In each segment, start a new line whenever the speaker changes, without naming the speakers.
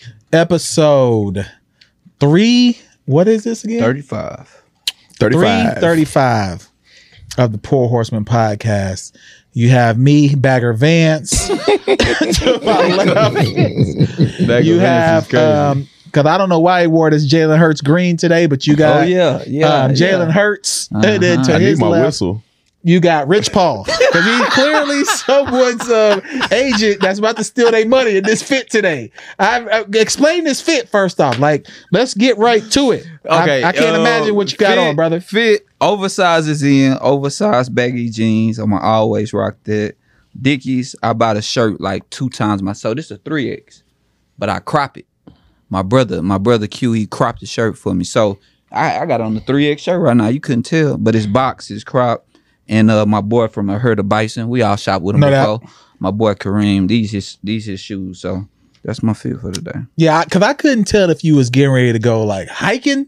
Episode 3. What is this again?
35.
335 of the Poor Horseman podcast. You have me, Bagger Vance. To my left. You have because I don't know why he wore this Jalen Hurts green today, but you got Jalen Hurts. And then to his left,
whistle.
you got Rich Paul, because he's clearly someone's agent that's about to steal their money in this fit today. I explain this fit first off. Like, let's get right to it.
Okay,
I can't imagine what you got
fit,
on, brother.
Fit, oversized is in, oversized baggy jeans. I'm gonna always rock that. Dickies, I bought a shirt like 2 times myself. This is a 3X, but I crop it. My brother Q, he cropped the shirt for me. So I got on the 3X shirt right now. You couldn't tell, but it's box, it's cropped. And my boy from a herd of bison, we all shop with him before. My boy Kareem, these his shoes. So that's my feel for today.
Yeah, because I couldn't tell if you was getting ready to go like hiking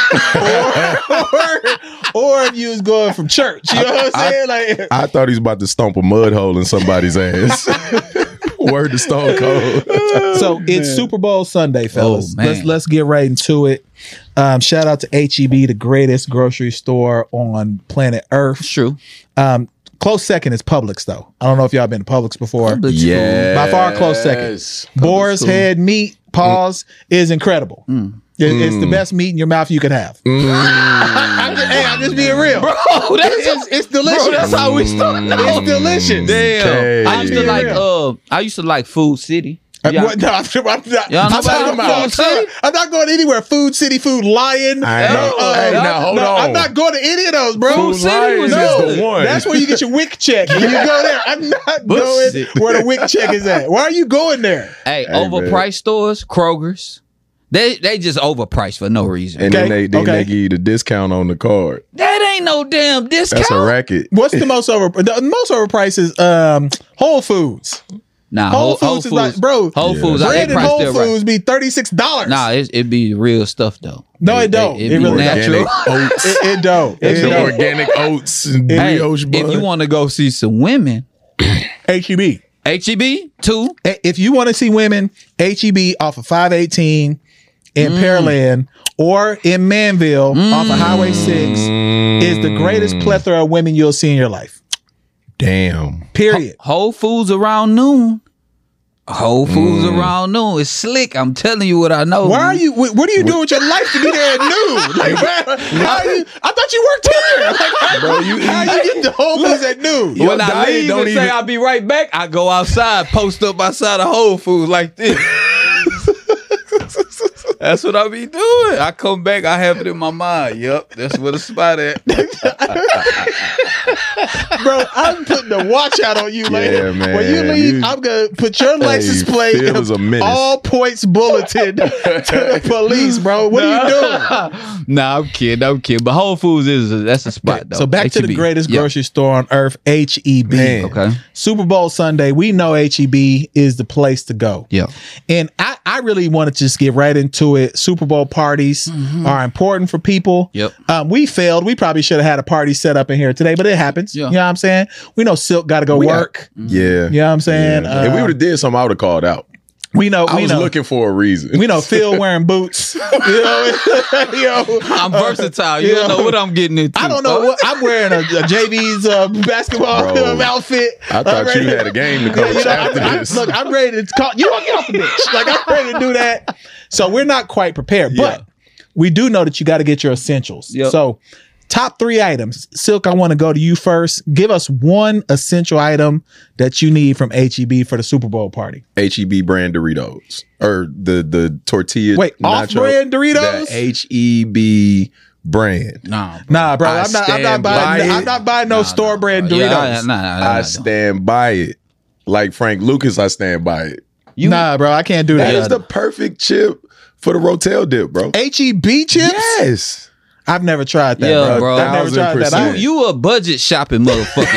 or if you was going from church. You know what I'm saying? Like,
I thought he was about to stomp a mud hole in somebody's ass. Word to Stone Cold.
So it's Super Bowl Sunday, fellas.
Oh, man.
Let's get right into it. Shout out to HEB, the greatest grocery store on planet Earth.
True.
Close second is Publix, though. I don't know if y'all been to Publix before.
Publix
Yeah.
By far, close second. Boar's Head meat, pause, is incredible. It's the best meat in your mouth you could have. I'm just being real.
Bro,
it's delicious.
Bro, that's how we started.
It's delicious.
Damn.
Okay.
I used to like Food City.
I'm
Yeah.
not going anywhere. Food City, Food Lion.
Now hold on.
I'm not going to any of those, bro.
Food Lions is the one.
That's where you get your WIC check. And you go there. I'm not going where the WIC check is at. Why are you going there?
Hey, overpriced stores, Kroger's. They just overpriced for no reason.
And then they give you the discount on the card.
That ain't no damn discount.
That's a racket.
What's the most overpriced is Whole Foods.
Nah,
Whole Foods is like, bro.
Whole Foods,
bread
they
in
priced
Whole
there right.
Foods be $36.
Nah, it be real stuff though.
No, it don't.
It
It
be
really
natural.
Organic oats.
It don't. It
The
don't.
organic oats and
Hey,
brioche bun.
if you want to go see some women,
HEB.
HEB too.
If you want to see women, HEB off of 518 in Pearland or in Manville off of Highway 6 is the greatest plethora of women you'll see in your life.
Damn.
Period.
Whole Foods around noon. Whole Foods around noon. It's slick. I'm telling you what I know.
Why are you? What are you doing with your life to be there at noon? Like, how are you? I thought you worked here. Like,
Bro,
how you get the Whole Foods at noon?
Your
When I
diet
leave
don't
and say
even-
I'll be right back, I go outside, post up outside of Whole Foods like this. That's what I be doing. I come back, I have it in my mind. Yep, that's where the spot at.
Bro, I'm putting the watch out on you. Like,
Yeah, man.
when you leave, I'm gonna put your license plate
Phil is a menace.
all points bulletin to the police, bro. What are you doing?
Nah, I'm kidding. But Whole Foods that's a spot though.
So back to the
HEB.
greatest
Yeah.
grocery store on earth, HEB.
Man.
Okay.
Super Bowl Sunday, we know HEB is the place to go.
Yeah.
And I really want to just get right into it. Super Bowl parties are important for people.
Yep.
We failed. We probably should have had a party set up in here today, but it happens.
Yeah.
You know what I'm saying? We know Silk got to go work.
Yeah.
You know what I'm saying?
Yeah. If we would have did something, I would have called out.
We know.
I
We
was
know.
looking for a reason.
We know Phil wearing boots. You know,
I'm versatile. You don't know what I'm getting into.
I don't know what I'm wearing a JV's basketball
Bro,
outfit.
I thought you had a game to coach after this.
Look, I'm ready to call. You don't get off the bench. Like, I'm ready to do that. So we're not quite prepared, but we do know that you got to get your essentials.
Yep.
So top 3 items. Silk, I want to go to you first. Give us one essential item that you need from HEB for the Super Bowl party.
HEB brand Doritos or the tortilla.
Wait, off-brand Doritos?
The HEB brand.
Nah, bro. I'm not buying no store brand Doritos.
I stand by it. Like Frank Lucas, I stand by it.
Nah, bro. I can't do that.
That is the perfect chip for the Rotel dip, bro.
HEB chips?
Yes.
I've never tried that,
Yeah,
bro.
bro.
I've never tried that.
1000%.
You a budget shopping motherfucker.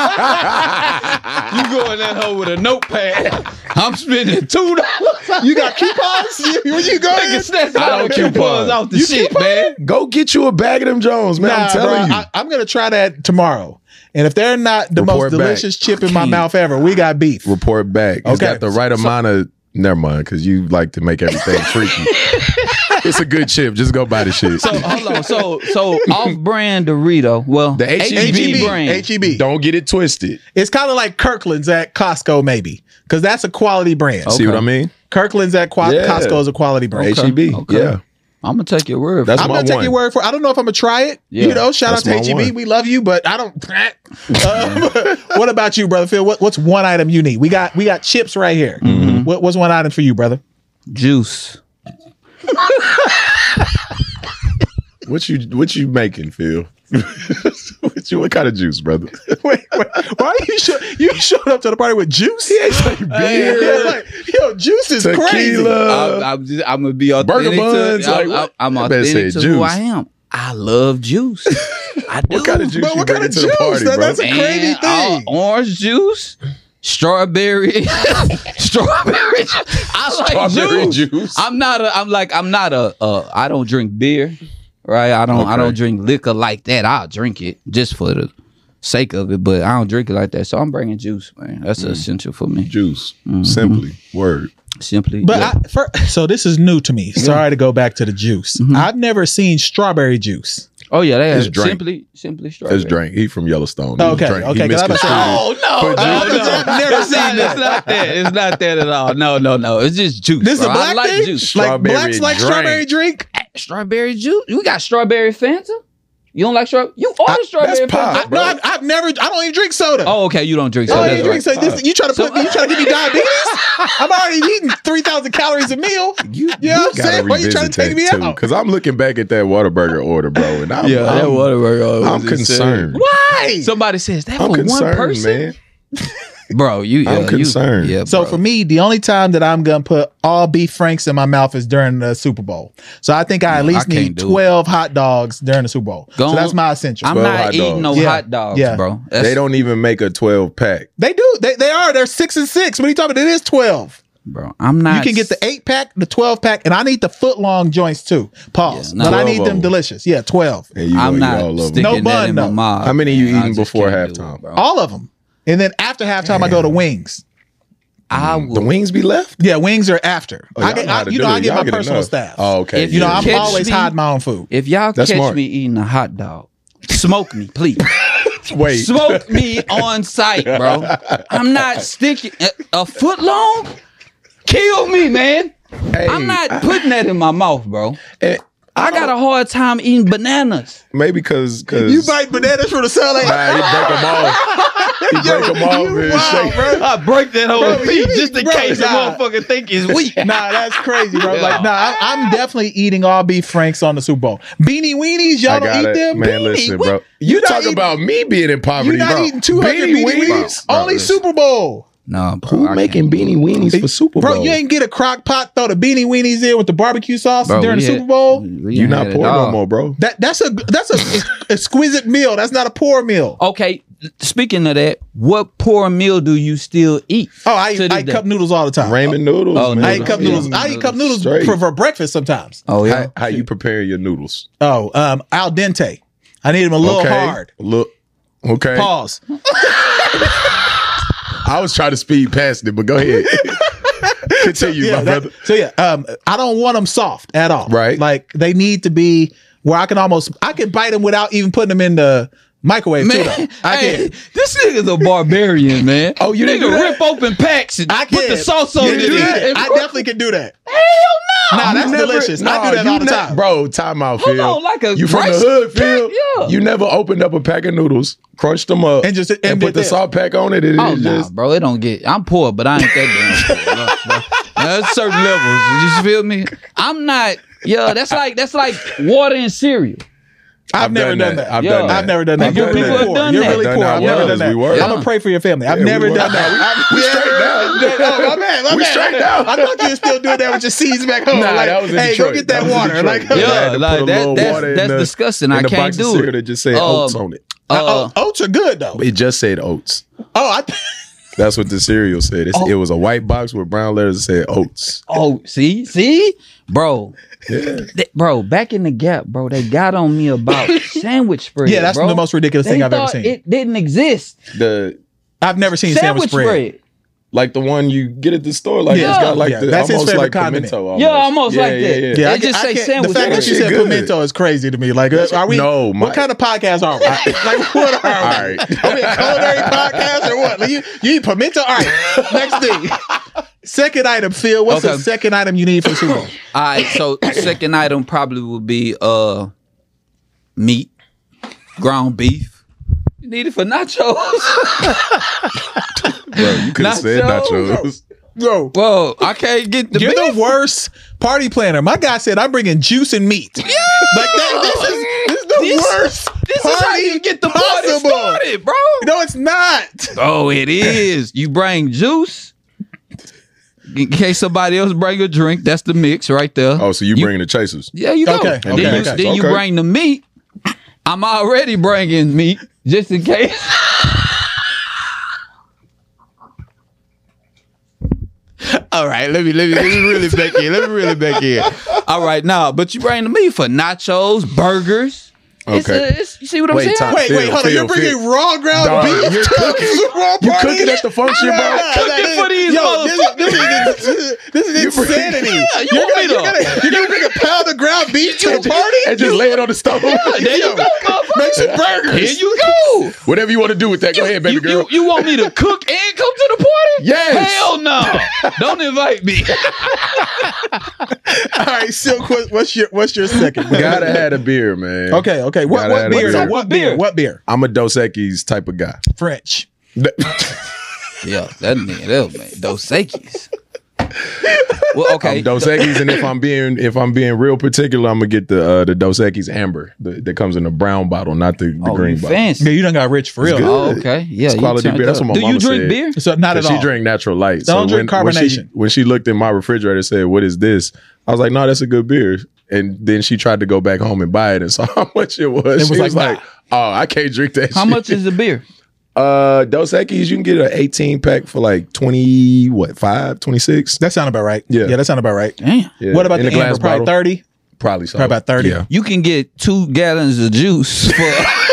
You go in that hole with a notepad. I'm spending $2.
You got coupons? When you go in?
I don't coupons off the
You
shit,
coupon?
man.
Go get you a bag of them Jones, man. I'm telling you.
I'm going to try that tomorrow. And if they're not the
Report
most
back.
delicious chip in my mouth ever, we got beef.
Report back. It's
Okay.
got the right amount of Never mind, because you like to make everything freaky. It's a good chip. Just go buy the shit.
So hold on. So off-brand Dorito. Well,
The H-E-B
brand.
H-E-B.
Don't get it twisted.
It's kind of like Kirkland's at Costco, maybe, because that's a quality brand.
See what I mean?
Kirkland's at Costco is a quality brand.
H-E-B.
Okay.
Yeah.
I'm gonna take your word.
That's
I'm
my
gonna take
one.
your word for it. I don't know if I'm gonna try it.
Yeah.
You know, shout out
That's
to
my
HEB.
one.
We love you, but I don't. What about you, brother Phil? What's one item you need? We got chips right here.
Mm-hmm.
What's one item for you, brother?
juice.
What you making, Phil? What kind of juice, brother?
Wait, why you showed up to the party with juice?
He ain't say beer.
Yeah, like, yo, juice is crazy.
Tequila.
I'm gonna be authentic.
Burger buns,
to,
like,
I'm,
what?
I'm
That man
authentic
said
to who
juice.
I am. I love juice. I do.
What kind of juice
But
you
what kind
bringing
of
to the
juice?
party, bro?
That's a crazy thing.
Orange juice, strawberry, strawberry. I like
Strawberry
juice.
juice.
I'm not a. I don't drink beer, right? I don't drink liquor like that. I'll drink it just for the sake of it, but I don't drink it like that. So I'm bringing juice, man. That's essential for me.
Juice.
Mm-hmm.
Simply. Word.
Simply.
But
yeah.
so this is new to me. Sorry to go back to the juice. I've never seen strawberry juice.
Oh yeah, they
It's
have
drink.
simply strawberry.
It's drink. He from Yellowstone.
Okay,
Drink.
okay,
He
'cause I'm
misconstrued
saying,
it for juice.
I've never seen that.
It's not that. It's not that at all. No. It's just juice.
This is a
bro.
black
I like
thing?
juice.
Like
Strawberry
blacks like
drink.
strawberry drink?
Strawberry juice. We got strawberry Fanta. You don't like strawberry? You order strawberry
that's pop,
Fanta.
bro.
No, I've never. I don't even drink soda.
Oh, okay. You don't drink
I
soda.
don't even drink
That's
soda.
right.
You trying to give me diabetes? I'm already eating 3,000 calories a meal. You know what I'm saying? Why you trying to take me out?
Because I'm looking back at that Whataburger order, bro, and I'm
I'm
concerned.
Why?
Somebody says that
I'm
for one
concerned,
person,
man.
bro.
I'm concerned.
So
bro.
for me, the only time that I'm gonna put all beef franks in my mouth is during the Super Bowl. So I think I at least
I can't
need
do it.
12 hot dogs during the Super Bowl.
Go
So
on.
that's my essential.
I'm
12
not
hot
eating no
dogs.
Yeah.
hot dogs,
Yeah.
bro.
They don't even make a 12 pack.
They do. They are. They're 6 and 6. What are you talking about? It is 12.
bro. I'm not.
You can get the 8 pack, the 12 pack, and I need the foot long joints too. Pause.
Yeah, no.
But I
12
need
of
them
them.
delicious. Yeah, 12.
And you
I'm
gonna eat
not
all of them.
sticking
No
that
bun,
in my
though.
mouth.
How many you
I
eating
just
before
can't do
halftime?
it, bro.
All of them. And then after halftime, I go to wings.
I
The
will.
wings be left?
Yeah, wings are after.
Oh,
I
y'all
get,
know how to
you
do
know, I
it.
get
Y'all
my
get
personal
enough.
staff.
Oh, okay.
If
You know,
you
I'm
catch
always
me-
hiding my own food.
If y'all
That's
catch
smart.
me eating a hot dog, smoke me, please.
Wait.
Smoke me on sight, bro. I'm not sticking a foot long. Kill me, man.
Hey,
I'm not putting that in my mouth, bro. I got a hard time eating bananas.
Maybe because
You bite bananas from the salad.
Nah, he break them off. He break them off
you
and
wild,
shake.
bro.
I break that whole
Bro,
piece
you-
just in
bro,
case the
nah.
motherfucker think it's weak.
Nah, that's crazy, bro.
Yeah.
Like, nah, I'm definitely eating all beef franks on the Super Bowl. Beanie weenies, y'all
I
don't
got
eat
it.
them.
Man,
Beanie,
listen,
what?
bro.
You
You
not
talk
eating-
about me being in poverty,
You're not
bro.
eating 200 beanie weenies.
Bro,
Only
listen.
Super Bowl.
No, bro.
Who
I
making
can't do
beanie
it,
weenies for Super Bowl?
Bro, you ain't get a crock pot, throw the beanie weenies in with the barbecue sauce
Bro,
during the
we
Super
had-
Bowl.
we
You
ain't
not
had it
poor no
all.
more, bro.
That's a exquisite meal. That's not a poor meal.
Okay, speaking of that, what poor meal do you still eat?
Oh, I
to
eat
this day?
cup noodles all the time.
Ramen noodles,
Oh,
man.
I eat cup
Yeah.
noodles. I eat cup noodles
Straight.
for breakfast sometimes.
Oh yeah.
How you prepare your noodles?
Oh, al dente. I need them a little hard.
Look. Okay.
Pause.
I was trying to speed past it, but go ahead. Continue, my brother.
I don't want them soft at all.
Right.
Like they need to be where I can bite them without even putting them in the microwave too.
Man,
Though. I
hey,
can.
this nigga's a barbarian, man.
Oh, you didn't
Nigga
do that?
rip open packs and
I
put
can.
the sauce on
You
it.
can do that.
and-
I definitely can do that.
Hell no.
Nah, that's delicious. I do that all the time.
Bro, time out,
Hold
Phil.
on, like a
you from the
rice
hood, Phil?
pack? Yeah.
You never opened up a pack of noodles, crunched them up,
And just- and
and
did
put the
that.
salt pack on it. It
Oh
is
nah,
just
bro, it don't get. I'm poor, but I ain't that damn poor. Bro. There's certain levels. You feel me? I'm not. Yeah, that's like water and cereal.
I've never done that.
I've
Yeah.
done that.
I've never done that.
I've
You're
done
really
that.
have
poor.
done
You're
that.
really
I've
poor.
done
I've
that.
never
Yeah.
done that.
We were.
I'm gonna pray for your family. I've
Yeah,
never
we were.
done that.
We straight down.
Oh, my bad. My
We
bad.
straight down.
I thought you were still doing that with your seeds back home.
Nah,
like,
that was in
hey,
Detroit.
go get that,
That was in
water.
Detroit.
Like,
Yeah.
Yeah,
had to
like
put a little water in
that's
the-
disgusting.
in
I
the
can't
box of
do
cereal
it.
that just said oats on it.
oats are good though.
It just said oats.
Oh,
That's what the cereal said. It was a white box with brown letters that said oats.
Oh, see, bro. Bro, back in the Gap, bro, they got on me about sandwich spread.
yeah, that's
bro.
the most ridiculous
They
thing I've ever
thought
seen.
It didn't exist.
The
I've never seen sandwich spread.
Like the one you get at the store, like it's got like the
that's his
almost
favorite
like
condiment.
pimento. Almost.
Yeah, almost like that.
Yeah.
They just say
The
sandwich.
fact that you
That
said
shit good.
pimento is crazy to me. Like, are we?
No,
what kind of podcast are we? Like, what are we?
All right.
Are we a culinary podcast or what? Like, you eat pimento? All right. Next thing. Second item, Phil. What's the second item you need for the Super Bowl?
All right, so second item probably would be meat, ground beef. You need it for nachos.
Bro, you could have said nachos.
Bro,
Whoa, I can't get the
you're
beef.
the worst party planner. My guy said I'm bringing juice and meat. Yeah, like that. This is the worst.
This is how you get the party
possible.
started, bro.
No, it's not.
Oh, it is. You bring juice. In case somebody else bring a drink, that's the mix right there.
Oh, so you bring the chasers?
Yeah, you go.
Okay,
Then you bring the meat. I'm already bringing meat just in case. All right, let me really back in. Let me really back in. All right, now, but you bring the meat for nachos, burgers.
Okay.
You see what I'm saying?
Tom,
Wait, hold on. You're bringing raw ground
Dog,
beef
you're
to
cooking.
the Super Bowl
You
party?
cooking at the function, bro?
Cooking for these motherfuckers.
This is insanity.
Yeah, you want me to-
You're gonna bring a pound of ground beef to the party
And just lay it on the stove.
There you go, motherfucker.
Make some burgers.
Here you go.
Whatever you want to do with that, go ahead, baby girl.
You want me to cook and come to the party?
Yes.
Hell no. Don't invite me.
All right, Silk. What's your second?
Gotta have a beer, man.
Okay. What
Gotta have
beer?
a
though?
beer.
What beer? What beer?
I'm a Dos Equis type of guy.
French.
Yeah, that man. Dos Equis. Well, okay.
I'm Dos Equis, and if I'm being real particular, I'm gonna get the Dos Equis Amber that comes in a brown bottle, not the green bottle.
Fancy.
Yeah, you done got rich for real.
good.
Oh, okay. Yeah,
It's quality beer. That's what my
Do
mama
you drink
said.
beer?
So not at all.
She drank natural light.
Don't drink carbonation.
When she looked in my refrigerator and said, "What is this?" I was like, "No, that's a good beer." And then she tried to go back home and buy it and saw how much it was. She was like, "Oh, I can't drink that."
How
shit.
much is the beer?
Dos Equis? You can get an 18 pack for like 25, 26.
That sound about right.
Yeah.
that sound about right.
Damn.
Yeah.
What about
In
the
a glass
Amber? Probably
bottle.
30.
Probably so.
Probably about 30.
Yeah.
You can get 2 gallons of juice for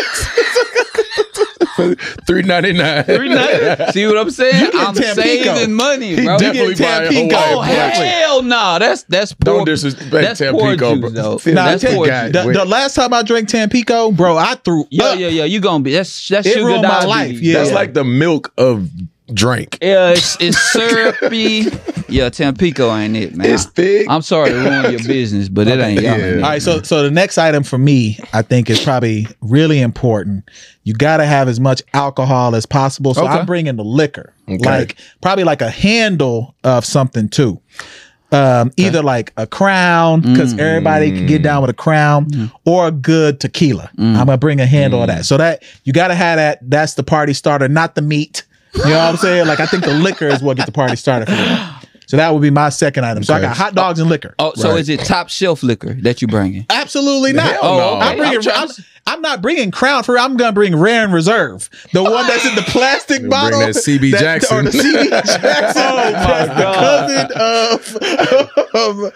$3.99.
See what I'm saying?
You get
I'm
Tampico.
saving money, bro.
definitely
get
buy a
Tampico.
Hawaiian
Oh,
Punch.
hell no. That's poor.
Don't disrespect
that's poor
Tampico,
juice,
bro.
though.
Phil,
Nah,
That's
Tam-
poor
guy.
juice.
the last time I drank Tampico, bro, I threw up.
Yeah. You gonna be. That's
It
sugar
ruined my
diabetes.
life. Yeah.
That's like the milk of drink.
Yeah, it's syrupy. Yeah, Tampico ain't it, man.
It's thick.
I'm sorry to ruin your business, but it ain't y'all.
Yeah.
ain't it.
All right, so the next item for me, I think, is probably really important. You got to have as much alcohol as possible. So
Okay.
I'm bringing the liquor,
Okay.
like probably like a handle of something too. Either like a Crown, because everybody can get down with a Crown, or a good tequila. I'm gonna bring a handle of that. So that you got to have that. That's the party starter, not the meat. You know what I'm saying? Like I think the liquor is what gets the party started for me. So that would be my second item. So I
Okay.
got hot dogs and liquor.
Oh, so
Right.
is it top shelf liquor that you bringing?
Absolutely not.
Hell no.
I'm bringing. I'm not bringing Crown for. I'm gonna bring Rare and Reserve, the one that's in the plastic
You'll
bottle.
bring that CB Jackson.
or the CB Jackson.
Oh, my
That's the cousin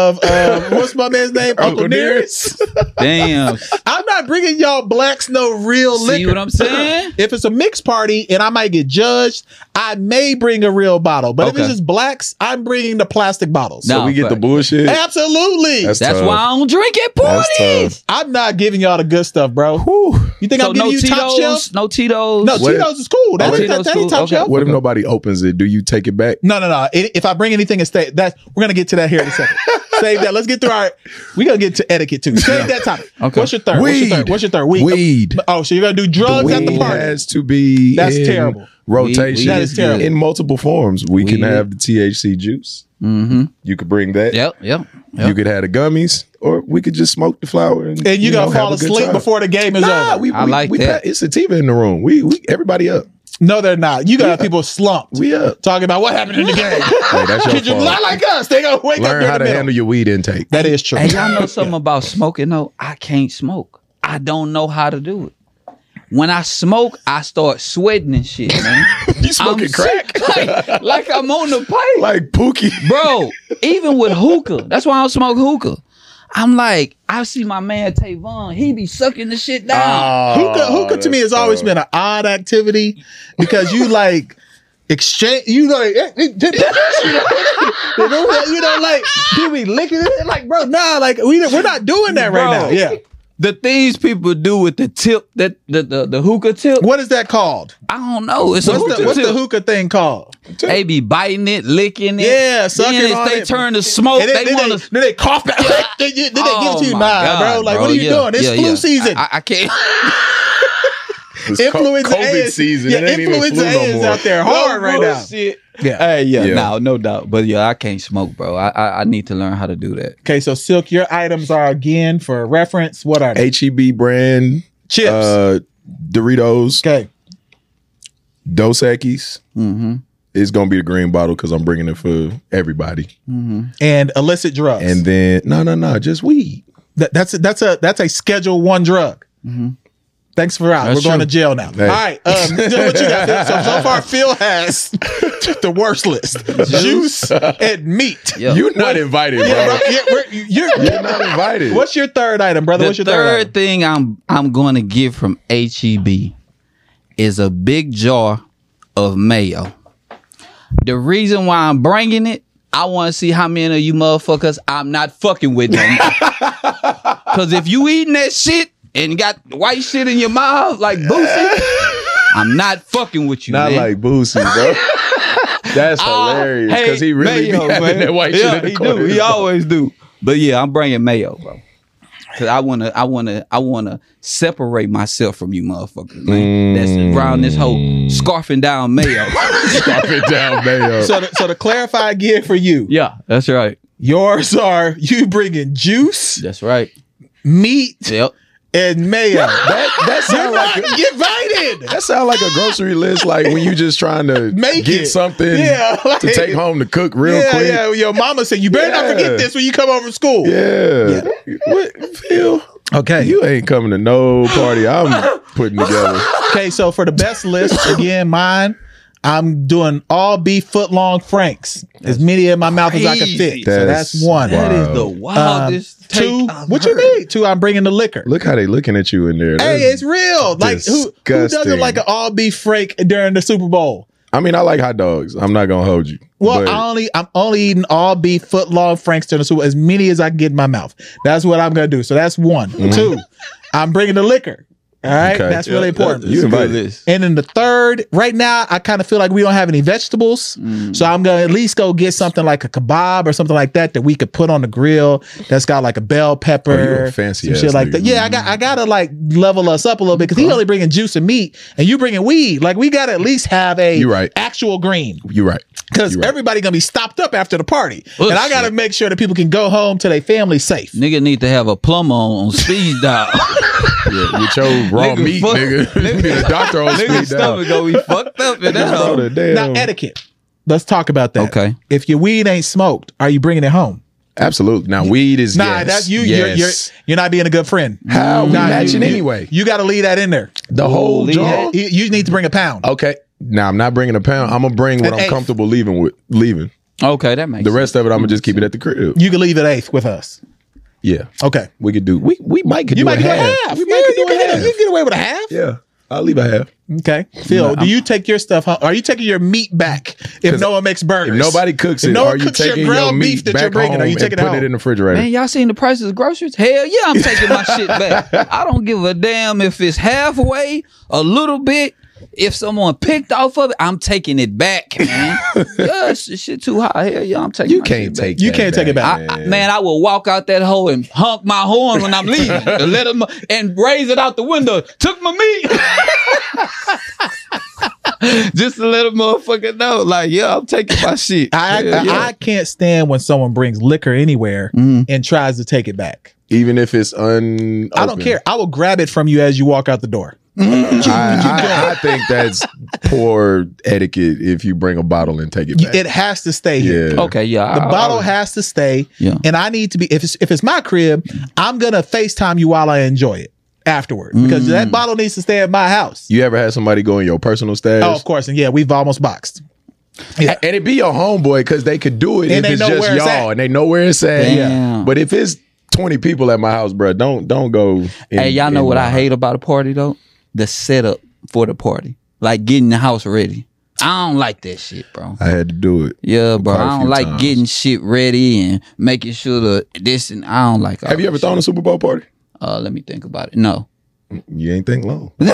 of what's my man's name? Uncle Nearest.
Damn.
I'm not bringing y'all blacks no real liquor.
See what I'm saying?
If it's a mixed party and I might get judged, I may bring a real bottle. But if
Okay.
it's just blacks, I'm bringing the plastic bottles.
No.
So we get the
fact.
bullshit.
Absolutely.
That's
That's
tough.
why I don't drink at
That's
parties.
tough.
I'm not giving y'all the good stuff, bro. You think
So
I'm giving
no
you top shelf?
Tito's, no Tito's.
No,
What
Tito's is cool. That
Tito's
ain't
cool.
top
Okay.
shelf.
What if nobody opens it? Do you take it back?
No. If I bring anything and stay, we're gonna get to that here in a second. Save that. Let's get through our. We're gonna get to etiquette too. Save that topic.
Okay.
What's your third?
Weed.
What's your third?
Weed.
Oh, so you're gonna do drugs at the
Weed
party?
has to be
That's
in
terrible.
rotation.
Weed
That is terrible.
In multiple forms. We can
Weed.
have the THC juice.
Mm-hmm.
You could bring that.
Yep.
You could have the gummies, or we could just smoke the flower. And
And you gonna
have
fall
a good
asleep
time.
before the game is
Nah,
over?
I like that.
It's sativa in the room. We everybody up.
No, they're not. You got people slumped.
We up.
Talking about what happened in the game.
Hey, that's your
Kids just
fault.
not like us. They gonna wake up
Learn
during
how
the
to
middle.
handle your weed intake.
That is true.
Hey, y'all know something about smoking? No, I can't smoke. I don't know how to do it. When I smoke, I start sweating and shit, man.
You smoking crack?
Sick, like I'm on the pipe.
Like Pookie.
Bro, even with hookah, that's why I don't smoke hookah. I'm like, I see my man Tavon, he be sucking the shit down.
Hookah to me has always been an odd activity because you like exchange. You know, like do we licking it? Like, bro, nah, like we're not doing that right now. Yeah.
The things people do with the tip, that the hookah tip.
What is that called?
I don't know. It's
what's the hookah thing called?
They be biting it, licking it.
Yeah, sucking on
they
it.
turn to smoke.
Then they cough back. Then they give it to you. Nah, bro. Like, what are you doing? It's flu season.
I can't.
Influenza
COVID
is,
season.
Yeah, influenza is out there hard right now.
Shit.
Yeah.
Hey, no doubt. But I can't smoke, bro. I need to learn how to do that.
Okay, so Silk, your items are, again, for reference, what are they?
H-E-B brand
chips,
Doritos,
okay,
Dos Equis.
Mm-hmm.
It's gonna be the green bottle because I'm bringing it for everybody.
Mm-hmm.
And illicit drugs.
And then no, just weed.
That's a Schedule 1 drug.
Mm-hmm.
Thanks for out. We're going to jail now.
Hey.
All right. What you got? So far, Phil has the worst list: juice and meat.
Yep.
You're not invited, bro.
You're
not invited.
What's your third item, brother? What's your
third thing I'm going to give from H-E-B is a big jar of mayo. The reason why I'm bringing it, I want to see how many of you motherfuckers I'm not fucking with them. Because if you eating that shit and got white shit in your mouth like Boosie, I'm not fucking with you,
Not
man.
like Boosie, bro. That's hilarious because he really
mayo,
be having
man.
that white shit in the corner.
He always do. But yeah, I'm bringing mayo, bro. Cause I wanna separate myself from you motherfuckers, man. That's around this whole scarfing down mayo.
Scarfing down mayo.
So to clarify again for you,
Yeah, that's right.
yours are you bringing juice,
That's right.
meat,
Yep.
and mayo.
That sound like
invited.
that sound like a grocery list, like when you just trying to
Make
get
it.
something
Like-
to take home to cook real quick.
Yeah, your mama said you better not
Yeah.
forget this when you come over from school.
Yeah. What, Phil?
Okay.
You ain't coming to no party I'm putting together.
Okay, so for the best list, again, mine, I'm doing all beef foot-long Franks. As many in my mouth as I can fit.
crazy.
So that's one.
That is the
Wow.
wildest take
Two,
I've
what you
heard.
mean? Two, I'm bringing the liquor.
Look how they looking at you in there.
Hey,
That's-
it's real. Like who
disgusting.
doesn't like an all beef Frank during the Super Bowl?
I mean, I like hot dogs. I'm not gonna hold you.
Well,
But
I'm only eating all beef foot-long Franks during the Super Bowl, as many as I can get in my mouth. That's what I'm gonna do. So that's one. Two, I'm bringing the liquor. All right,
Okay.
that's really important.
You invited.
And then the third, right now, I kind of feel like we don't have any vegetables. So I'm going to at least go get something like a kebab or something like that we could put on the grill that's got like a bell pepper.
Oh, you a fancy
some
ass
shit like
nigga.
that. Yeah, I got to like level us up a little bit because he only bringing juice and meat and you bringing weed. Like we got to at least have a
You right.
actual green.
You're right.
Because
You're right.
everybody going to be stopped up after the party.
Oh,
and I got to
shit.
make sure that people can go home to their family safe.
Nigga need to have a plumber on speed dial.
Yeah, with your raw
Nigga,
meat,
fuck-
nigga. You need a doctor on
Nigga
speed
stomach
dial.
gonna be fucked up in that
Bro,
hole.
the damn-
Now, etiquette. Let's talk about that.
Okay.
If your weed ain't smoked, are you bringing it home?
Absolutely. Now, weed is
Nah,
yes.
that's you.
Yes.
You're not being a good friend.
How we
Nah,
matching anyway?
You got to leave that in there.
The whole
Leave
jar.
You need to bring a pound.
Okay. Now I'm not bringing a pound. I'm gonna bring what
An
I'm
eighth.
comfortable leaving.
Okay, that makes
The rest of it, I'm gonna just keep it at the crib.
You can leave an eighth with us.
Yeah,
Okay.
we could do. We might could
You
do
might
a
do a
half.
half.
We
Yeah,
might could
you
do a
can
half.
you can get away with a half.
Yeah, I'll leave a half.
Okay. Phil, do you take your stuff home? Are you taking your meat back if no one makes burgers?
If nobody cooks
If
it,
no
are
one
you
cooks your
taking your
ground beef
meat
that you're
back
bringing,
home
are you
and
taking it
putting
home?
it in the refrigerator?
Man, y'all seen the prices of groceries? Hell yeah, I'm taking my shit back. I don't give a damn if it's halfway, a little bit. If someone picked off of it, I'm taking it back, man. Yeah, shit too high. Hell yeah, I'm taking
You
my
can't
shit
take.
back.
You can't take it back.
Man, I will walk out that hole and honk my horn when I'm leaving and let them and raise it out the window. Took my meat. Just to let a motherfucker know, like, yeah, I'm taking my shit.
I can't stand when someone brings liquor anywhere and tries to take it back.
Even if it's unopened.
I don't care. I will grab it from you as you walk out the door.
I think that's poor etiquette if you bring a bottle and take it back.
It has to stay here.
Yeah.
Okay, yeah.
The bottle has to stay,
Yeah.
and I need to be. If it's my crib, I'm gonna FaceTime you while I enjoy it afterward because that bottle needs to stay at my house.
You ever had somebody go in your personal stash?
Oh, of course, and yeah, we've almost boxed. Yeah.
And it be your homeboy because they could do it
And
if
they
it's
know
just
where it's
y'all
at.
and they know where it's at.
Damn.
But if it's 20 people at my house, bro, don't go.
Hey, y'all know what I hate about a party though? The setup for the party, like getting the house ready. I don't like that shit, bro.
I had to do it.
Yeah, bro.
Quite a
I don't
few
like
times.
getting shit ready and making sure this and I don't like.
Have you ever thrown a Super Bowl party?
Let me think about it. No.
You ain't think long.
Yeah,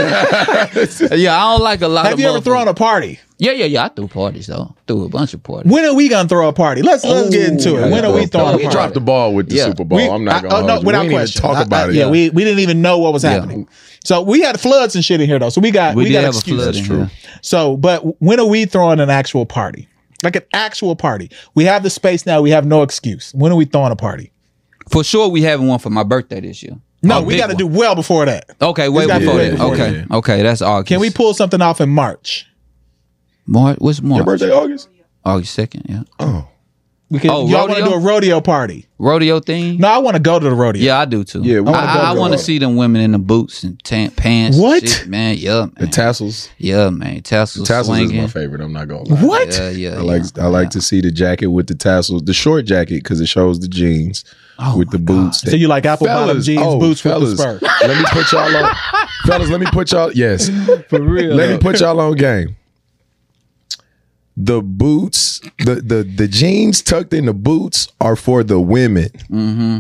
I don't like a lot.
Have you ever thrown a party?
Yeah. I threw parties though. Threw a bunch of parties.
When are we gonna throw a party? Let's get into it. When are we throwing a
We
party?
dropped the ball with the Super Bowl. I'm not gonna.
no,
hold you.
without
we didn't
question.
even talk about it.
Yeah, we didn't even know what was happening. So we had floods and shit in here though. So we got
did have
excuses.
a flood in here.
So, but when are we throwing an actual party? Like an actual party. We have the space now. We have no excuse. When are we throwing a party?
For sure, we having one for my birthday this year.
No, we got to do well before that.
Okay, way
It's
before
gotta be
that.
before
Okay, okay, that's August.
Can we pull something off in March?
March? What's March?
Your birthday, August?
August 2nd. Yeah.
Oh,
We can.
Oh,
y'all want to
rodeo?
do a rodeo party?
Rodeo thing.
No, I want to go to the rodeo.
Yeah, I do too.
Yeah, we wanna go
I
to
want to
the-
see them women in the boots and pants. and
What?
shit, man? Yeah,
the
man.
tassels.
Yeah, man. Tassels,
Tassels
swinging.
is my favorite. I'm not gonna lie.
What?
Yeah.
I like to see the jacket with the tassels, the short jacket because it shows the jeans
Oh
with the boots.
So you like apple bottom jeans, boots with the spur?
Let me put y'all on, fellas. Let me put y'all. Yes,
For real.
let me put y'all on game. The boots, the jeans tucked in the boots are for the women.
Mm-hmm.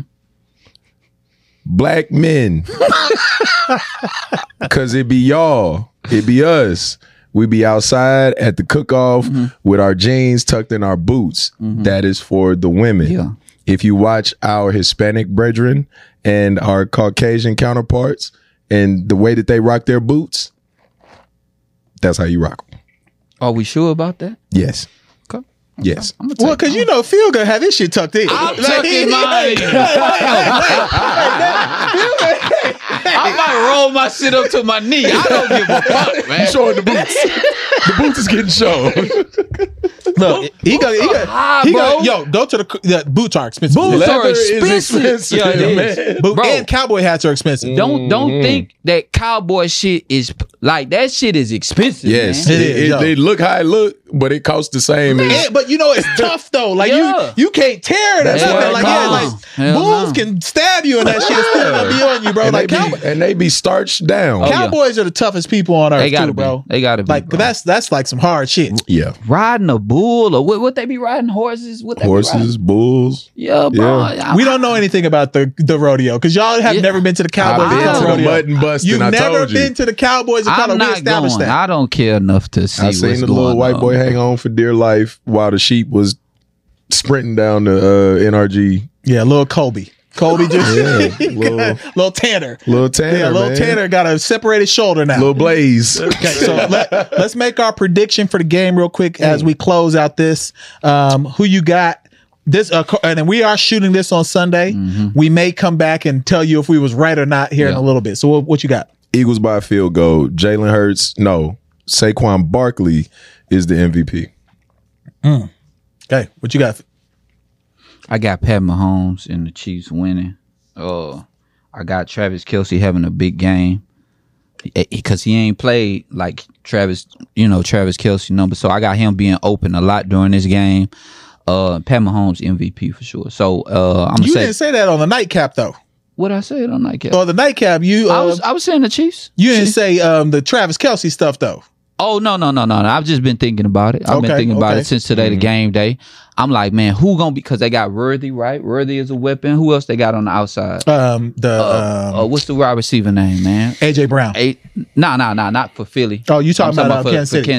Black men, because it be y'all, it be us. We be outside at the cook-off with our jeans tucked in our boots. That is for the women.
Yeah.
If you watch our Hispanic brethren and our Caucasian counterparts and the way that they rock their boots, that's how you rock them.
Are we sure about that?
Yes.
Okay.
Yes.
I'm gonna
Well,
take
because you know Phil gonna have his shit tucked in.
I'm tucking mine. I might roll my shit up to my knee. I don't give a fuck, man.
You showing the boots. The boots is getting shown.
Look, he
high,
go.
bro.
Yo, go to the boots are expensive.
Boots are
Leather is
expensive.
expensive,
Yeah, it is.
man.
Bro,
Bro.
and cowboy hats are expensive.
Don't think that cowboy shit is like that. Shit is expensive.
Yes.
man.
It is, yo.
They look how it look, but it costs the same as
But you know it's tough though. Like
Yeah.
you can't tear it or
That's
nothing.
why
Like
it
yeah,
costs.
like
Hell
bulls
no.
can stab you and that shit still gonna be on you, bro.
and,
Like
they be starched down.
Oh, yeah.
cowboys are the toughest people on earth
They gotta
too,
be.
bro.
They gotta be.
Like
bro.
that's like some hard shit.
Yeah.
riding a bull or what they be riding horses? What they be
Horses,
riding?
bulls.
Yeah, bro.
Yeah.
We don't know anything about the rodeo because y'all have
Yeah.
never been to the Cowboys
I've been
and
to
Cowboys
the
rodeo.
mutton busting.
You've
I
never
told you.
been to the Cowboys and
I'm
Cowboys. We
not
established
going.
that.
I don't care enough to see
I
what's
seen the
going
little white
on.
boy hang on for dear life while the sheep was sprinting down the NRG.
Yeah, little Kobe. Kobe just
Yeah,
little Tanner.
Little Tanner,
Yeah, little
man.
Tanner got a separated shoulder now.
Little Blaze.
Okay, so let's make our prediction for the game real quick as we close out this. Who you got? This and we are shooting this on Sunday. We may come back and tell you if we was right or not here in
Yeah.
a little bit. So what you got?
Eagles by a field goal. Jalen Hurts, no. Saquon Barkley is the MVP.
Okay, what you got?
I got Pat Mahomes and the Chiefs winning. I got Travis Kelce having a big game because he ain't played like Travis Kelce number. So I got him being open a lot during this game. Pat Mahomes MVP for sure. So I'm gonna
You
say
didn't say that on the nightcap though.
what I said on nightcap.
On the nightcap,
I was saying the Chiefs.
you didn't say the Travis Kelce stuff though.
Oh no! I've just been thinking about it. I've been thinking about it since today, the game day. I'm like, man, who gonna be? Because they got Worthy, right? Worthy is a weapon. Who else they got on the outside? What's the wide receiver name, man?
AJ Brown.
Nah, not for Philly.
Oh, you talking about Kansas City?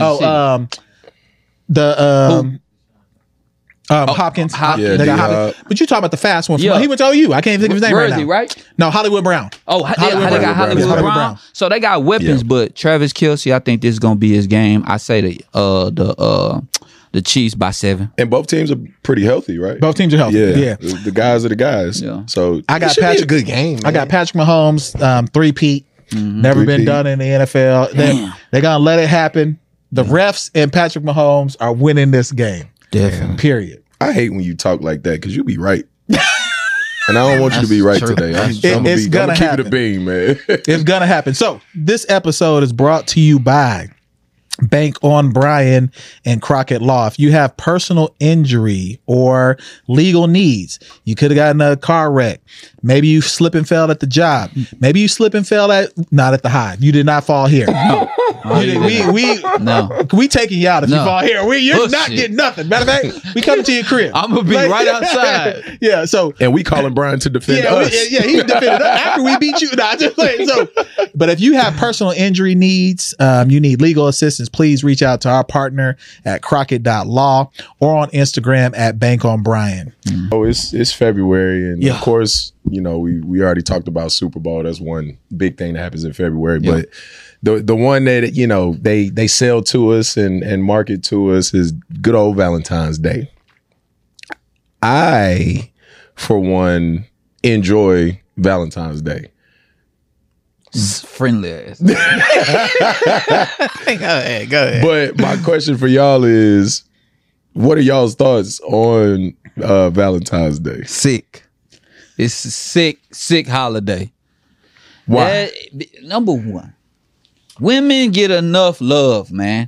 Hopkins.
Hopkins.
They got
Yeah,
Hopkins. But you talking about the fast one?
Yeah.
He went to OU. I can't even think of his name
Worthy,
right now. No, Hollywood Brown.
Oh, they got
Brown.
Hollywood
Yeah, Hollywood
Brown.
Brown.
So they got weapons,
Yeah.
but Travis Kelce, I think this is gonna be his game. I say the Chiefs by 7.
And both teams are pretty healthy, right?
Both teams are healthy. Yeah.
The guys are the guys.
Yeah.
So
I got
it should be
Patrick.
a good game.
I got Patrick Mahomes, three-peat. Never been
Three-peat.
done in the NFL. They're gonna let it happen. The refs and Patrick Mahomes are winning this game.
Definitely.
Period.
I hate when you talk like that because you be right. And I don't want you to be right
That's true.
today. I'm
It's
gonna
gonna
keep it
happen.
a beam, man.
It's gonna happen. So this episode is brought to you by Bank on Bryan and Crockett Law. If you have personal injury or legal needs, you could have gotten a car wreck. Maybe you slip and fell at the job. Maybe you slip and fell not at the Hive. You did not fall here. No. We taking you out if you fall here. You're not getting nothing. Matter of fact, we coming to your crib.
I'm gonna be right outside.
Yeah. So
and we calling Bryan to defend us.
He's defending us after we beat you. Nah, just playing. So, but if you have personal injury needs, you need legal assistance, please reach out to our partner at Crockett.law or on Instagram at Bank on Bryan.
Oh, it's February, and of course, we already talked about Super Bowl. That's one big thing that happens in February. But the one that they sell to us and market to us is good old Valentine's Day. I, for one, enjoy Valentine's Day.
Friendly ass. Go ahead.
But my question for y'all is, what are y'all's thoughts on Valentine's Day?
Sick. It's a sick holiday.
Why?
Number one, women get enough love, man.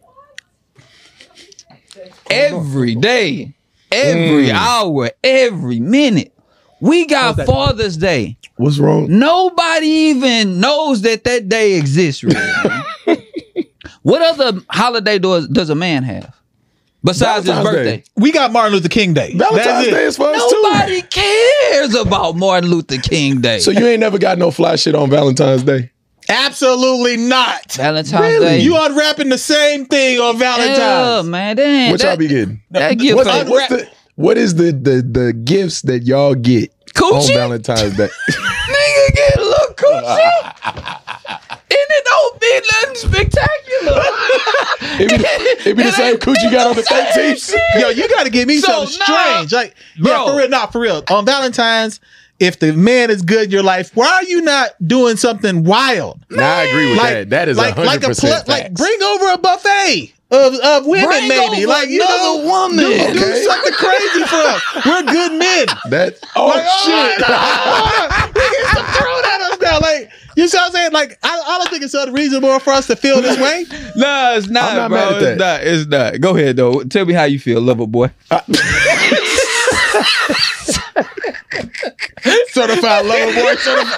Every day, every hour, every minute. We got Father's Day.
What's wrong?
Nobody even knows that day exists, really. What other holiday does a man have? Besides his birthday.
Day.
We got Martin Luther King Day.
Valentine's Day is for us too.
Nobody cares about Martin Luther King Day.
So you ain't never got no fly shit on Valentine's Day?
Absolutely not.
Valentine's Day.
You unwrapping the same thing on Valentine's.
Yeah, man.
What y'all be getting? What is the gifts that y'all get
coochie?
On Valentine's Day?
Nigga get a little coochie. And it don't be nothing spectacular.
It be the same coochie you got on the 13th.
Yo, you got to give me something strange. Like, bro. For real. On Valentine's, if the man is good in your life, why are you not doing something wild?
Nah, I agree with that. That is 100%
like bring over a buffet of women,
bring
maybe. Like,
woman.
Do something crazy for us. We're good men.
Shit.
We get some thrown at us now. Like, you see what I'm saying? Like, I don't think it's unreasonable for us to feel this way.
No, it's not,
I'm not
bro.
mad at that.
It's not. Go ahead, though. Tell me how you feel, lover boy.
Certified lover boy.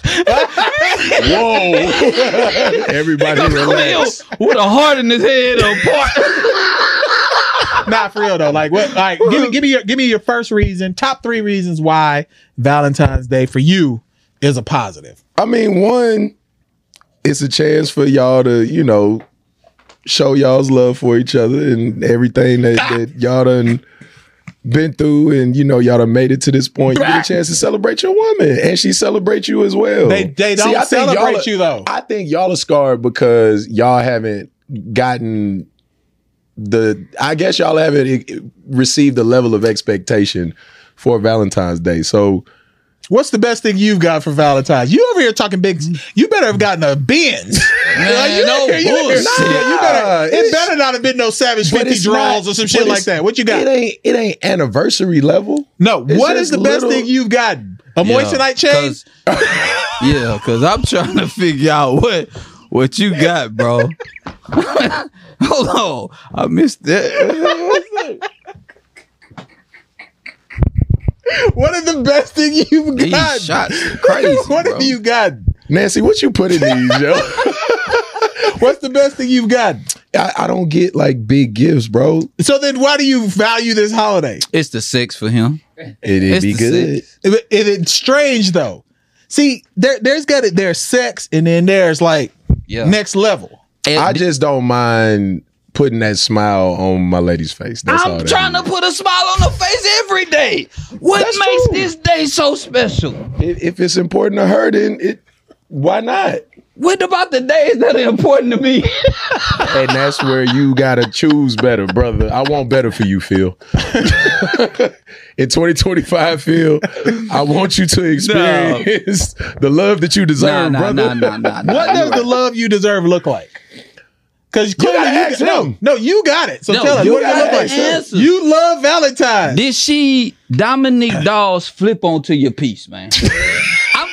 Whoa. Everybody relax.
With a heart in his head apart.
Not for real though. Like what? Like give me your first reason. Top 3 reasons why Valentine's Day for you is a positive.
I mean, one, it's a chance for y'all to show y'all's love for each other and everything that y'all done been through, and y'all done made it to this point. You get a chance to celebrate your woman, and she celebrates you as well.
They don't celebrate you though.
I think y'all are scarred because y'all haven't gotten I guess y'all haven't received the level of expectation for Valentine's Day. So
what's the best thing you've got for Valentine's? You over here talking big. You better have gotten a Benz.
Man,
it better not have been no Savage 50 draws or some shit like that. What you got?
It ain't anniversary level.
No. What is the best thing you've gotten? A moissanite chain?
Yeah, because I'm trying to figure out what you got, bro. Hold on. I missed that.
What is the best thing you've got?
These shots are crazy.
What have you got?
Nancy, what you put in these, yo?
What's the best thing you've got?
I don't get like big gifts, bro.
So then why do you value this holiday?
It's the sex for him.
It'd be good.
It's strange though. See, there's sex and then there's like next level.
And
I just don't mind putting that smile on my lady's face. That's all
I'm trying to put a smile on her face every day. What makes this day so special?
If it's important to her, then why not?
What about the days that are important to me?
And that's where you gotta choose better, brother. I want better for you, Phil. In 2025, Phil, I want you to experience the love that you deserve, brother.
What does the love you deserve look like? Because clearly you got it. So tell us, what does it look like?
Answers.
You love Valentine's.
Did she Dominique Dawes flip onto your piece, man? I'm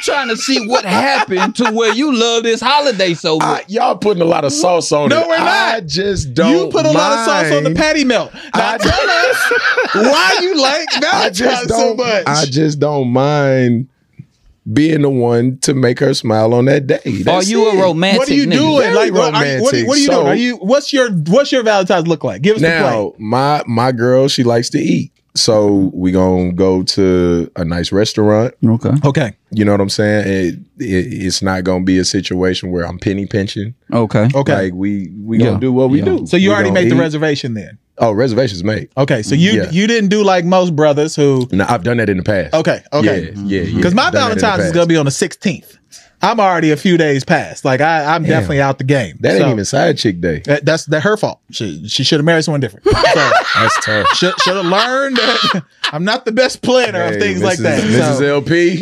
trying to see what happened to where you love this holiday so much.
Y'all putting a lot of sauce on it.
No, we're not.
I just don't.
You put a lot of sauce on the patty melt. Now tell us why you like Valentine's so much.
I just don't mind being the one to make her smile on that day.
Are you a romantic?
What are you
nigga?
doing?
Very
Like,
romantic.
what are you doing? Are you? What's your Valentine's look like? Give us the
Now,
play.
my girl, she likes to eat. So we gonna go to a nice restaurant.
Okay.
You know what I'm saying? It's not gonna be a situation where I'm penny pinching.
Okay.
Like we gonna do what we do.
So you
We
already
gonna
made the
eat.
reservation then.
Oh, reservations made.
Okay. So you didn't do like most brothers who.
No, I've done that in the past.
Okay.
Yeah.
Because my Valentine's is gonna be on the 16th. I'm already a few days past. Like I'm definitely out the game.
That ain't even side chick day.
That's her fault. She should have married someone different. So,
That's tough.
should have learned that I'm not the best planner of things like that.
Mrs.
So,
LP.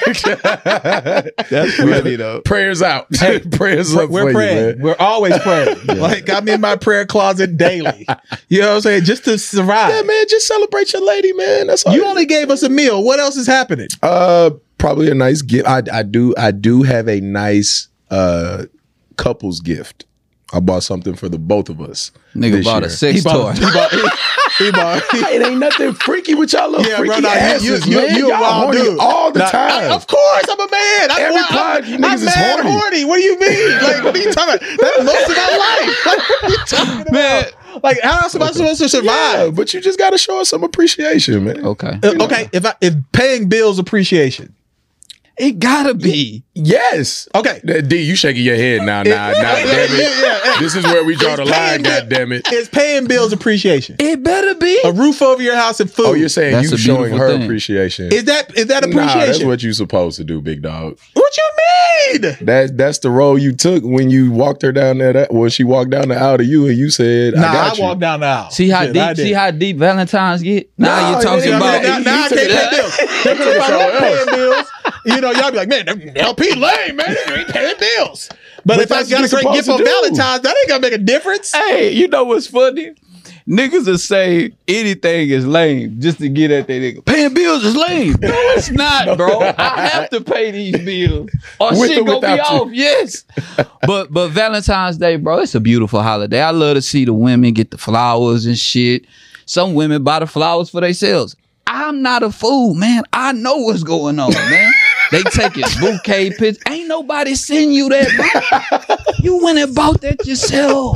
that's funny though.
Prayers out. Prayers up
We're
for
praying.
you, man.
We're always praying. Like I'm in my prayer closet daily. You know what I'm saying? Just to survive.
Yeah, man, just celebrate your lady, man. That's all.
You only gave us a meal. What else is happening?
Probably a nice gift. I do have a nice couples gift. I bought something for the both of us.
Nigga
this
bought
year.
a sex toy.
He bought.
It ain't nothing freaky with y'all little
Yeah,
freaky
bro, nah,
asses,
you
man.
a
Y'all
wild
horny
dude.
all the
Nah,
time.
of course, I'm a man.
Every pod, you niggas
I'm
is
mad
horny.
What do you mean? Like, what are you talking about? That's most of my life. Like, what are you talking about?
Man.
Like, how else am I supposed to survive?
Yeah, but you just got to show us some appreciation, man.
Okay.
Okay, if paying bills appreciation.
It gotta be.
Yes.
Okay.
D, you shaking your head now. Damn it.
Yeah.
This is where we draw the line,
Paying bill-
goddammit.
It's paying bills appreciation.
It better be.
A roof over your house and food.
Oh, you're saying
That's
you
a
showing
beautiful
her
thing.
appreciation.
Is that appreciation?
Nah, that's what you supposed to do, big dog.
What you mean?
That's the role you took when you walked her down there. When she walked down the aisle to you, and you said,
Nah,
"I got you."
walked down the aisle.
See how
Shit, I
deep?
did.
See how deep Valentine's get? Now
No,
you're talking
yeah,
about.
yeah,
Now I can't pay bills. If I was paying bills, you know, y'all be like, man, LP lame, man. They ain't paying bills. But if I
that's
got a
what
great
you're
gift on
supposed to do.
Valentine's, that ain't gonna make a difference.
Hey, you know what's funny? Niggas will say anything is lame just to get at that nigga. Paying bills is lame. No, it's not, bro. I have to pay these bills or
With
shit
or
gonna be
without you.
off. Yes. But Valentine's Day, bro, it's a beautiful holiday. I love to see the women get the flowers and shit. Some women buy the flowers for themselves. I'm not a fool, man. I know what's going on, man. They taking bouquet pictures. Ain't nobody send you that, bro. You went and bought that yourself.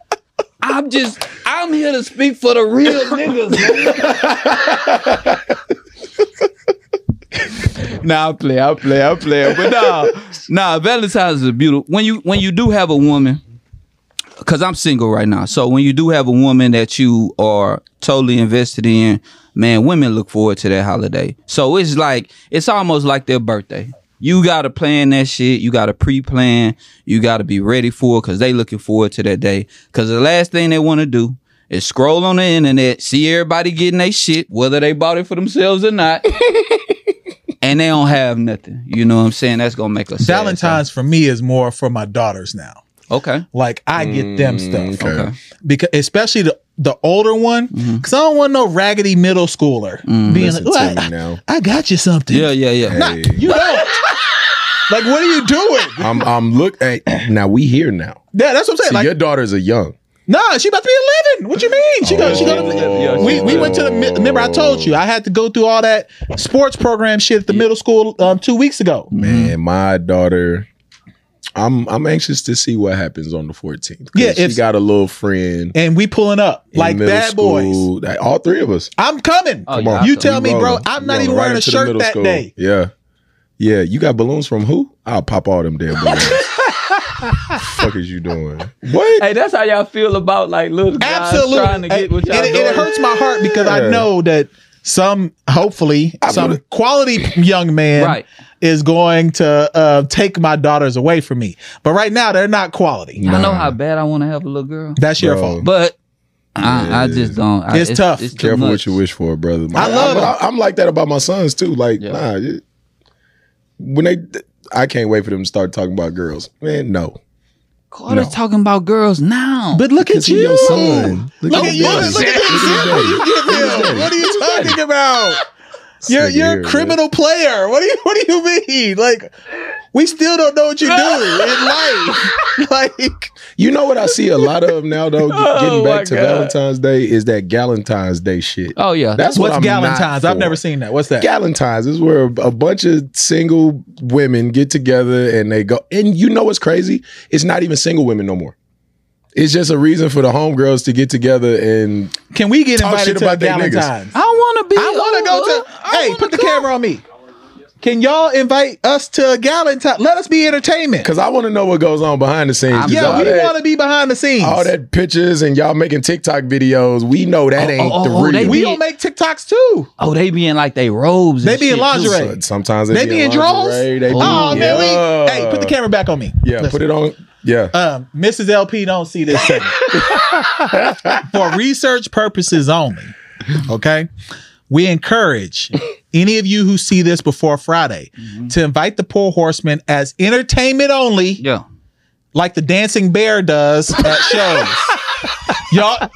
I'm here to speak for the real niggas, man. Nah, I play. But nah, Valentine's is beautiful. When you do have a woman, because I'm single right now, so when you do have a woman that you are totally invested in, man, women look forward to that holiday. So it's almost like their birthday. You got to plan that shit. You got to pre-plan. You got to be ready for it because they looking forward to that day. Because the last thing they want to do is scroll on the internet, see everybody getting their shit, whether they bought it for themselves or not, and they don't have nothing. You know what I'm saying? That's going to make us sad.
Valentine's for me is more for my daughters now.
Okay.
Like I get them stuff.
Okay.
Because especially the older one, because I don't want no raggedy middle schooler being like,
Listen to
"Oh,
me now.
I got you something."
Yeah.
Nah,
Hey.
you don't. Like, what are you doing?
I'm look. Hey, now we here now.
Yeah, that's what I'm saying.
See,
Like,
your daughters are young.
nah, she about to be 11. What you mean? She go. We went to the. Remember, I told you I had to go through all that sports program shit at the middle school 2 weeks ago.
Man, my daughter. I'm anxious to see what happens on the 14th.
Yeah,
she got a little friend
And we pulling up
in
like
middle
bad boys.
school. Like, all three of us.
I'm coming.
Oh,
Come
yeah,
on.
You tell me, bro.
rolling.
I'm
We
not even
rolling
wearing a
into the
shirt
middle
that
school.
day.
Yeah. You got balloons from who? I'll pop all them damn balloons. Fuck is you doing? What?
Hey, that's how y'all feel about like little guys
Absolutely.
trying to get what y'all
And
doing.
it hurts my heart because I
Yeah.
know that hopefully, some
would've-
quality young man
Right.
is going to take my daughters away from me. But right now, they're not quality.
I know how bad I want to have a little girl,
That's your
Bro.
fault.
but I just don't.
It's tough.
It's too
Careful
much.
what you wish for, brother.
I love it.
I'm like that about my sons too. Like,
Yeah.
I can't wait for them to start talking about girls. Man, no.
Carter's talking about girls now.
But look at
Because he
you.
your son.
Look at you. Look at this example you give him. What are you talking about? You're a criminal player. What do you mean? Like, we still don't know what you do in life. Like,
you know what I see a lot of now though, getting back to Valentine's Day, is that Galentine's Day shit.
Oh yeah,
that's
what's
what
Galentine's. I've never seen that. What's that?
Galentine's is where a bunch of single women get together and they go. And you know what's crazy? It's not even single women no more. It's just a reason for the homegirls to get together and
can we get invited to
about
Galentine's?
I want to be.
I want to go to. Hey, put the camera on me. Can y'all invite us to a Galentine's? Let us be entertainment.
Because I want to know what goes on behind the scenes.
Yeah, we want to be behind the scenes.
All that pictures and y'all making TikTok videos. We know that ain't the real.
We don't make TikToks too.
Oh, they be in like they robes.
They be in lingerie.
Sometimes
they be in drawers. Oh man, hey, put the camera back on me.
Yeah, listen. Put it on. Yeah.
Mrs. LP don't see this segment. For research purposes only. Okay. We encourage any of you who see this before Friday to invite the Poor Horsemen as entertainment only.
Yeah.
Like the Dancing Bear does at shows. Y'all.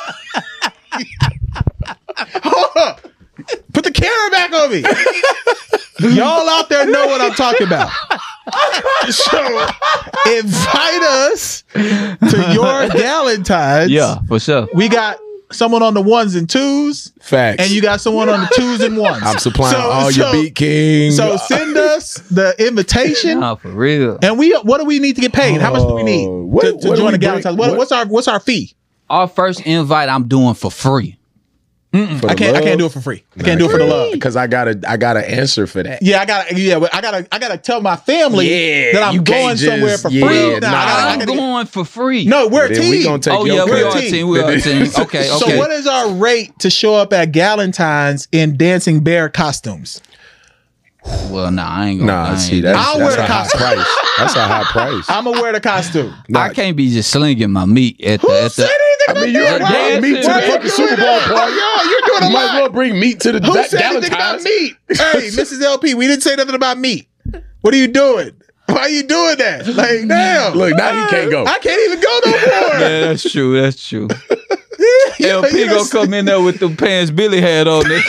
Hold up. Put the camera back on me. Y'all out there know what I'm talking about. So invite us to your Galentine's.
Yeah, for sure.
We got someone on the 1s and 2s.
Facts.
And you got someone on the 2s and 1s.
I'm supplying all your Beat King.
So send us the invitation.
Nah, for real.
And what do we need to get paid? How much do we need to join the Galentine's? What's our fee?
Our first invite I'm doing for free.
I can't do it for free. I can't do it for the love
because I gotta answer for that.
Yeah, I gotta tell my family that I'm going somewhere for free.
I'm going for free.
No, we're a team.
We gonna take
we are a team. We are a team. Okay.
So what is our rate to show up at Galentine's in Dancing Bear costumes?
Well, I ain't gonna.
I'll wear the costume.
That's a high price.
I'm gonna wear the costume.
I can't be just slinging my meat at the.
I mean, you're bringing meat to the fucking Super Bowl party.
Yo, you're doing a lot.
Might as well bring meat to the
Who said anything about meat? Hey, Mrs. LP, we didn't say nothing about meat. What are you doing? Why are you doing that? Like, damn.
Look, now he can't go.
I can't even go no more.
Yeah, that's true. That's true. LP gonna come in there with the pants Billy had on there.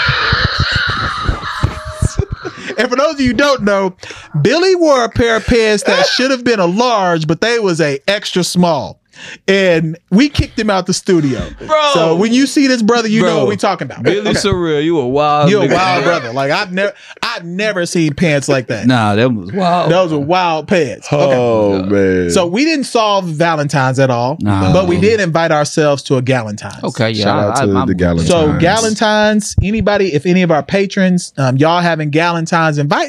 And for those of you who don't know, Billy wore a pair of pants that should have been a large, but they was a extra small. And we kicked him out the studio. Bro. So when you see this brother, you know what we talking about.
Billy Surreal, you a wild
brother. Like I've never seen pants like that.
Nah, that was wild.
Those were wild pants.
Oh man.
So we didn't solve Valentine's at all, but we did invite ourselves to a Galentine's.
Okay, yeah.
Shout out to the Galentine's.
So Galentine's, anybody, if any of our patrons, y'all having Galentine's, invite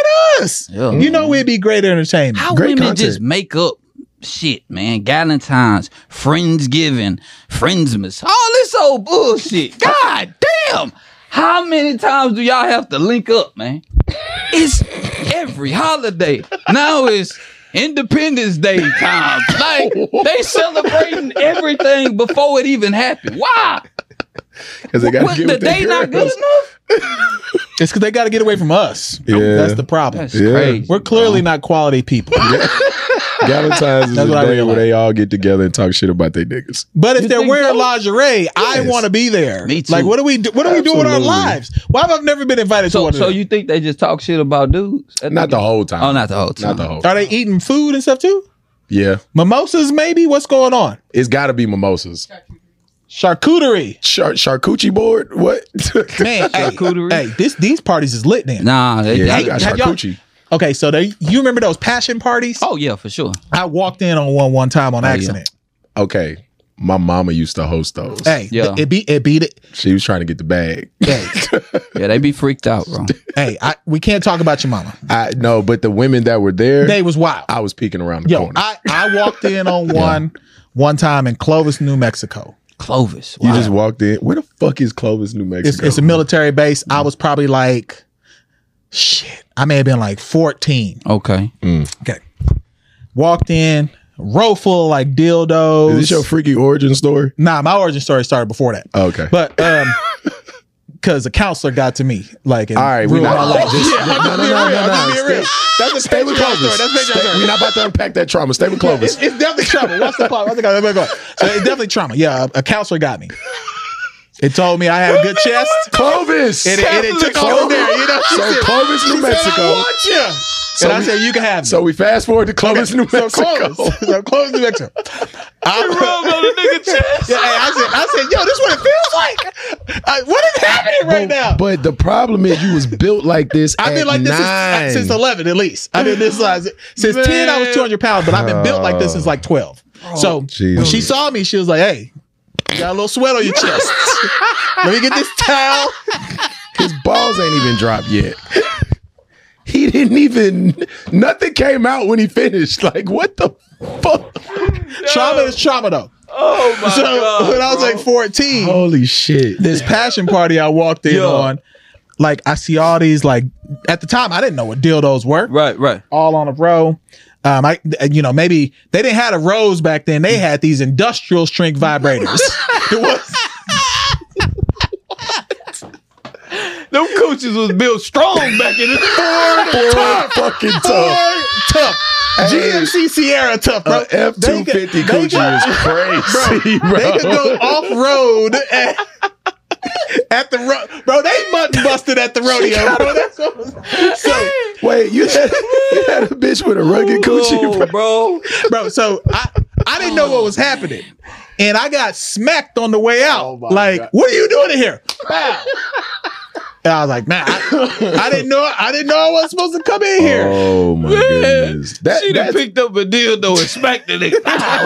us. Yeah. You know we'd be great entertainment.
How
great
women
content.
just make up shit, man. Galentine's, Friendsgiving, Friendsmas, all this old bullshit. God damn. How many times do y'all have to link up, man? It's every holiday. Now it's Independence Day time. Like, they celebrating everything before it even happened. Why?
Because they got to get
the day not good enough?
It's because they got to get away from us.
Yeah.
That's the problem.
That's crazy.
We're clearly not quality people.
Galentine's is a day where they all get together and talk shit about their niggas.
But if they're wearing lingerie, I want to be there.
Me too.
Like, what do we do? What do we do with our lives? Why have I never been invited to one of them?
So you think they just talk shit about dudes?
Not the whole time.
Oh, not the whole time.
Not the whole time.
Are they eating food and stuff too?
Yeah.
Mimosas, maybe? What's going on?
It's got to be mimosas.
Charcuterie.
Charcuterie board? What?
Man, hey, these parties is lit then.
Nah,
they got charcuterie.
Okay, so you remember those passion parties?
Oh yeah, for sure.
I walked in on one time on accident.
Yeah. Okay, my mama used to host those.
Hey, yeah, it beat it.
She was trying to get the bag.
Hey.
Yeah, they be freaked out, bro.
Hey, we can't talk about your mama.
No, but the women that were there,
they was wild.
I was peeking around the corner.
I walked in on one time in Clovis, New Mexico.
Clovis.
Wow. You just walked in. Where the fuck is Clovis, New Mexico?
It's a military base. I was probably like, shit, I may have been like 14.
Okay.
Okay. Walked in, row full of like dildos.
Is this your freaky origin story?
Nah, my origin story started before that.
Okay.
But because the counselor got to me, like,
all right, we're not like
no. That's
stay with Clovis. We're not about to unpack that trauma. Stay with Clovis.
It's definitely trauma. What's the plot? So it's definitely trauma. Yeah, a counselor got me. It told me I had a good chest.
Clovis.
And it took off from there. You know,
So Clovis, New Mexico.
I want you.
So
And I said, you can have me.
So we fast forward to Clovis, New Mexico.
So Clovis, New Mexico.
I rubbed on the nigga chest.
Yeah, I said, yo, this is what it feels like. What is happening right now?
But the problem is you was built like this.
I've been like this since 11 at least. I've been this size. Since 10, I was 200 pounds, but I've been built like this since like 12. So when she saw me, she was like, hey, you got a little sweat on your chest. Let me get this towel.
His balls ain't even dropped yet. He didn't even, nothing came out when he finished. Like, what the fuck?
Trauma is trauma, though.
Oh my God.
When I was like 14,
Holy shit.
this passion party I walked in on, like, I see all these, like, at the time, I didn't know what dildos were.
Right.
All on a row. Maybe they didn't have a rose back then. They had these industrial strength vibrators. It was.
Them coochies was built strong back in the
Fucking tough.
Tough. GMC Sierra tough, bro.
F-250 coochie is crazy, bro.
They could go off-road at the road. Bro, they mutton busted at the rodeo. Bro. So,
wait, you had a bitch with a rugged coochie,
bro.
So I didn't know what was happening. And I got smacked on the way out. What are you doing in here? Bow. And I was like, man, I didn't know I wasn't supposed to come in here.
Oh my goodness.
She done picked up a dildo and smacked the nigga.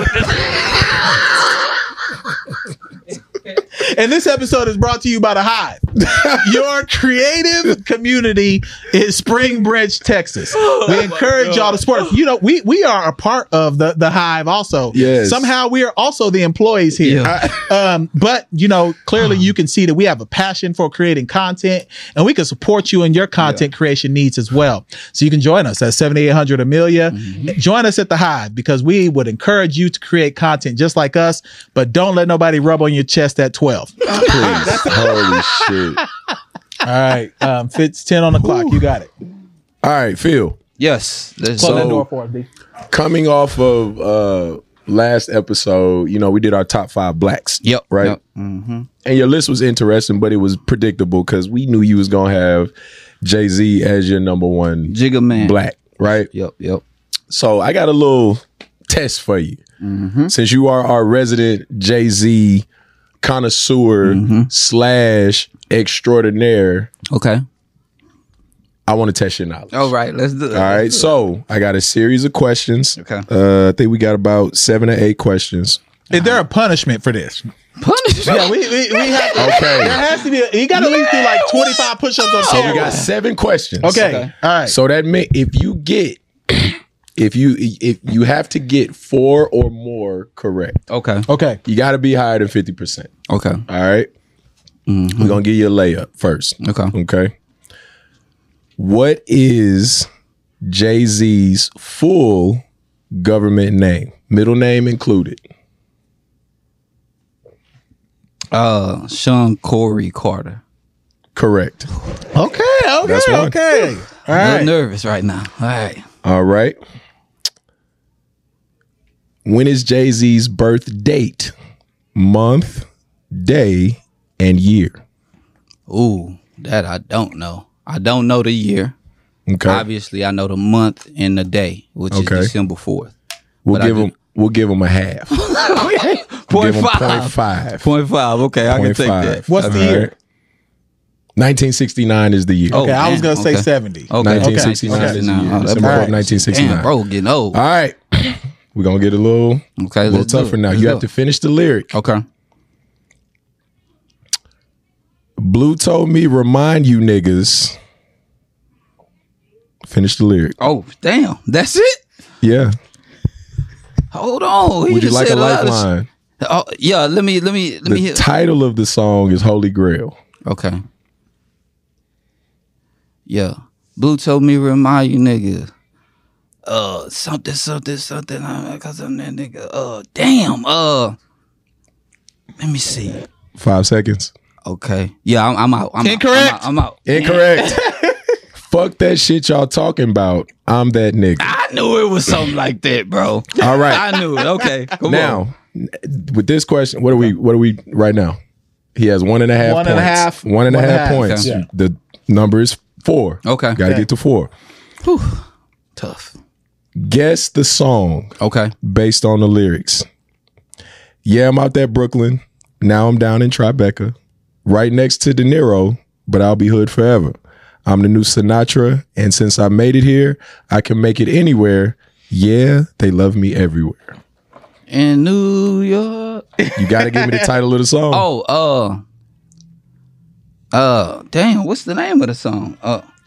And this episode is brought to you by The Hive. Your creative community in Spring Branch, Texas. We encourage y'all to support us. You know, we are a part of the Hive also.
Yes.
Somehow we are also the employees here.
Yeah.
But, you know, clearly you can see that we have a passion for creating content, and we can support you in your content creation needs as well. So you can join us at 7800 Amelia. Join us at The Hive, because we would encourage you to create content just like us, but don't let nobody rub on your chest at 12.
Please. Holy shit.
All right. Fitz, 10 on the clock. You got it.
All right, Phil.
Yes.
Close that door for us, B.
Coming off of last episode, you know, we did our top 5 blacks.
Yep.
Right?
Yep. Mm-hmm.
And your list was interesting, but it was predictable because we knew you was going to have Jay-Z as your number one
Jigga Man.
black, right?
Yep.
So I got a little test for you. Since you are our resident Jay-Z connoisseur / extraordinaire.
Okay.
I want to test your knowledge.
All right, let's do it.
All right, so I got a series of questions.
Okay.
I think we got about 7 or 8 questions.
Is there a punishment for this?
Punishment?
Yeah, we have to.
Okay.
There has to be. You got to at least do like 25 push-ups on
So
camera.
we got 7 questions.
Okay. All right.
So that means if you have to get 4 or more correct,
Okay.
you got to be higher than 50%.
Okay.
All right. We're gonna give you a layup first. Okay. What is Jay-Z's full government name? Middle name included.
Sean Corey Carter.
Correct.
Okay.
That's one.
Okay. All
I'm
right.
nervous right now. All right.
All right. When is Jay-Z's birth date? Month, day, and year.
Ooh, that I don't know. I don't know the year.
Okay.
Obviously, I know the month and the day, which is December 4th.
We'll give him a half.
Okay.
We'll give him
0.5.
0.5.
0.5. Okay, I can take
0.5.
that.
What's the year?
1969 is the year.
Oh,
Okay, I was
damn.
gonna say
Okay.
70.
Okay.
1969 is the year.
Oh, that's
December
all
4th,
right.
1969.
Damn, bro, getting old.
All right. We're going to get a little
Let's do
tougher
it.
now.
Let's
You
do
have
it.
to finish the lyric.
Okay.
Blue told me remind you niggas. Finish the lyric.
Oh, damn. That's it?
Yeah.
Hold on. He
Would you
just
like
said
a
lot of
lifeline?
Oh, yeah, let me
The
hear.
title of the song is Holy Grail.
Okay. Yeah. Blue told me remind you niggas. Something. Cause I'm that nigga. Damn. Let me see.
5 seconds.
Okay. Yeah, I'm out.
Incorrect.
I'm out.
Incorrect. Fuck that shit y'all talking about. I'm that nigga.
I knew it was something like that, bro.
All right.
I knew it. Okay. Come on.
Now, with this question, what are we right now? He has 1.5 points. 1.5 points.
Yeah.
The number is 4.
Okay.
Got to get to 4.
Whew. Tough.
Guess the song
Okay.
based on the lyrics. Yeah, I'm out there Brooklyn. Now I'm down in Tribeca. Right next to De Niro, but I'll be hood forever. I'm the new Sinatra, and since I made it here, I can make it anywhere. Yeah, they love me everywhere.
In New York.
You got to give me the title of the song.
Damn, what's the name of the song?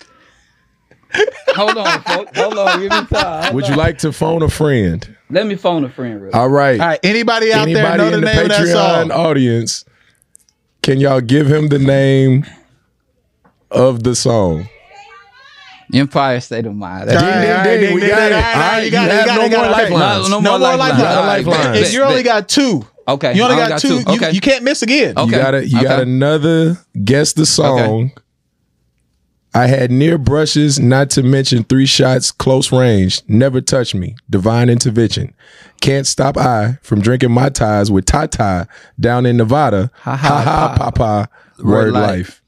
Hold on, folks. Hold on, give me time.
Would you like to phone a friend?
Let me phone a friend real quick.
All right.
All right. Anybody out there know the
in the
name of that
Patreon
song?
audience, can y'all give him the name of the song?
Empire State of Mind.
Ding, ding, ding. We got it. All right, you have no more lifelines.
No more lifelines.
And you only got 2.
Okay.
You only got 2.
Okay.
You can't miss again.
Okay.
You got another guess the song.
Okay.
I had near brushes, not to mention 3 shots, close range. Never touch me. Divine intervention. Can't stop I from drinking my ties with Tata down in Nevada. Ha ha papa. Word life.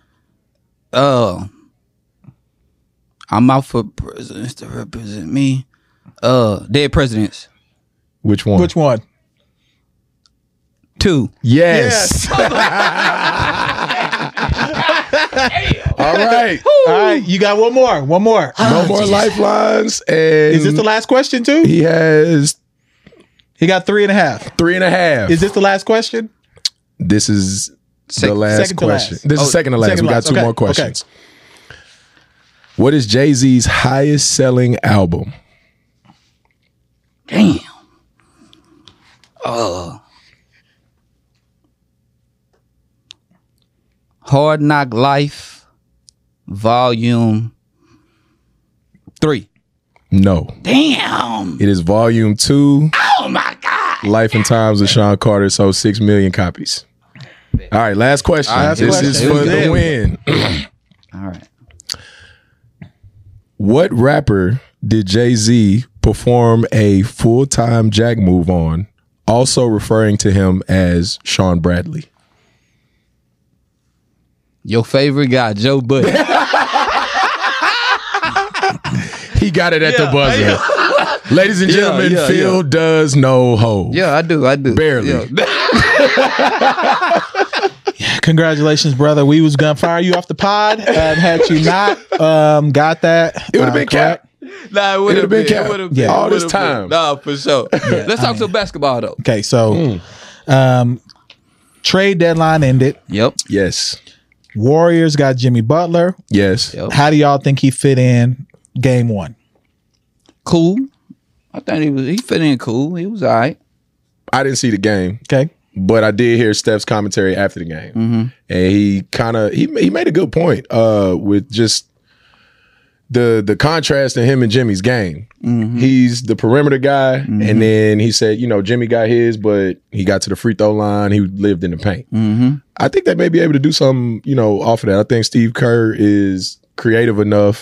I'm out for presidents to represent me. Dead presidents.
Which one?
Which one?
2.
Yes. All right.
All right. You got one more. One more.
No more lifelines. And
Is this the last question too?
he has
He got 3.5.
3.5.
Is this the last question?
This is the last
second to
question.
last.
This is second to last.
second
We
to
got
last.
2
Okay,
more questions. What is Jay-Z's highest selling album?
Damn. Hard Knock Life, Volume 3.
No.
Damn.
It is volume 2.
Oh my God.
Life and Times of Sean Carter sold 6 million copies. All right, last question.
Last
This
question.
is
It
for
was
the
good.
win.
All right.
What rapper did Jay-Z perform a full-time jack move on, also referring to him as Sean Bradley?
Your favorite guy, Joe Budden.
He got it at the buzzer. Ladies and gentlemen,
yeah,
Phil does no hold.
Yeah, I do.
Barely.
Yeah.
Congratulations, brother. We was gonna fire you off the pod. Had you not got that,
It would have been
correct.
capped.
Nah, it
It'd
would
have
have
been
been.
capped.
It would have
Yeah.
been.
All
It
this
would've been.
time.
Nah, for sure. Let's talk some basketball though.
Okay, so trade deadline ended.
Yep.
Yes.
Warriors got Jimmy Butler.
Yes.
Yep.
How do y'all think he fit in game 1?
Cool. I think he fit in cool. He was all right.
I didn't see the game,
Okay.
but I did hear Steph's commentary after the game. And he kind of he made a good point with just the contrast in him and Jimmy's game. He's the perimeter guy, and then he said, Jimmy got his, but he got to the free throw line. He lived in the paint. I think they may be able to do something, off of that. I think Steve Kerr is creative enough,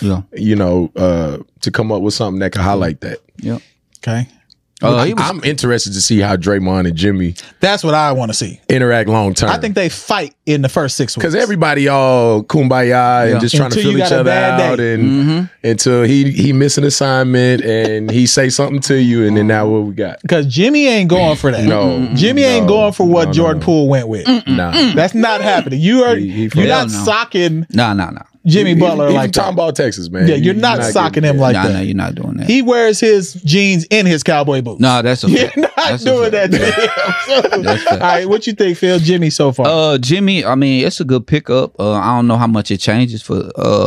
to come up with something that can highlight that.
Yep.
Okay.
I'm interested to see how Draymond and Jimmy
That's what I want to see.
interact long term.
I think they fight in the first 6 weeks.
because everybody all kumbaya and just trying
Until
to
you
feel each
got a
other
bad
out,
day.
and until he miss an assignment and he say something to you, and then now what we got?
Because Jimmy ain't going for that.
No,
Jimmy ain't
no,
going for what
no,
Jordan
no.
Poole went with.
Nah,
That's not happening. You are
He
you're not
no.
socking
Nah.
Jimmy Butler
even
like
Tom
that.
Ball, Texas, man.
Yeah, you're not socking him like
Nah,
that.
no, you're not doing that.
He wears his jeans in his cowboy boots.
Nah, that's a
You're
fact.
not
That's a
doing
fact.
that to him.
That's
All
fact.
right, what you think, Phil? Jimmy so far?
Jimmy, I mean, it's a good pickup. I don't know how much it changes for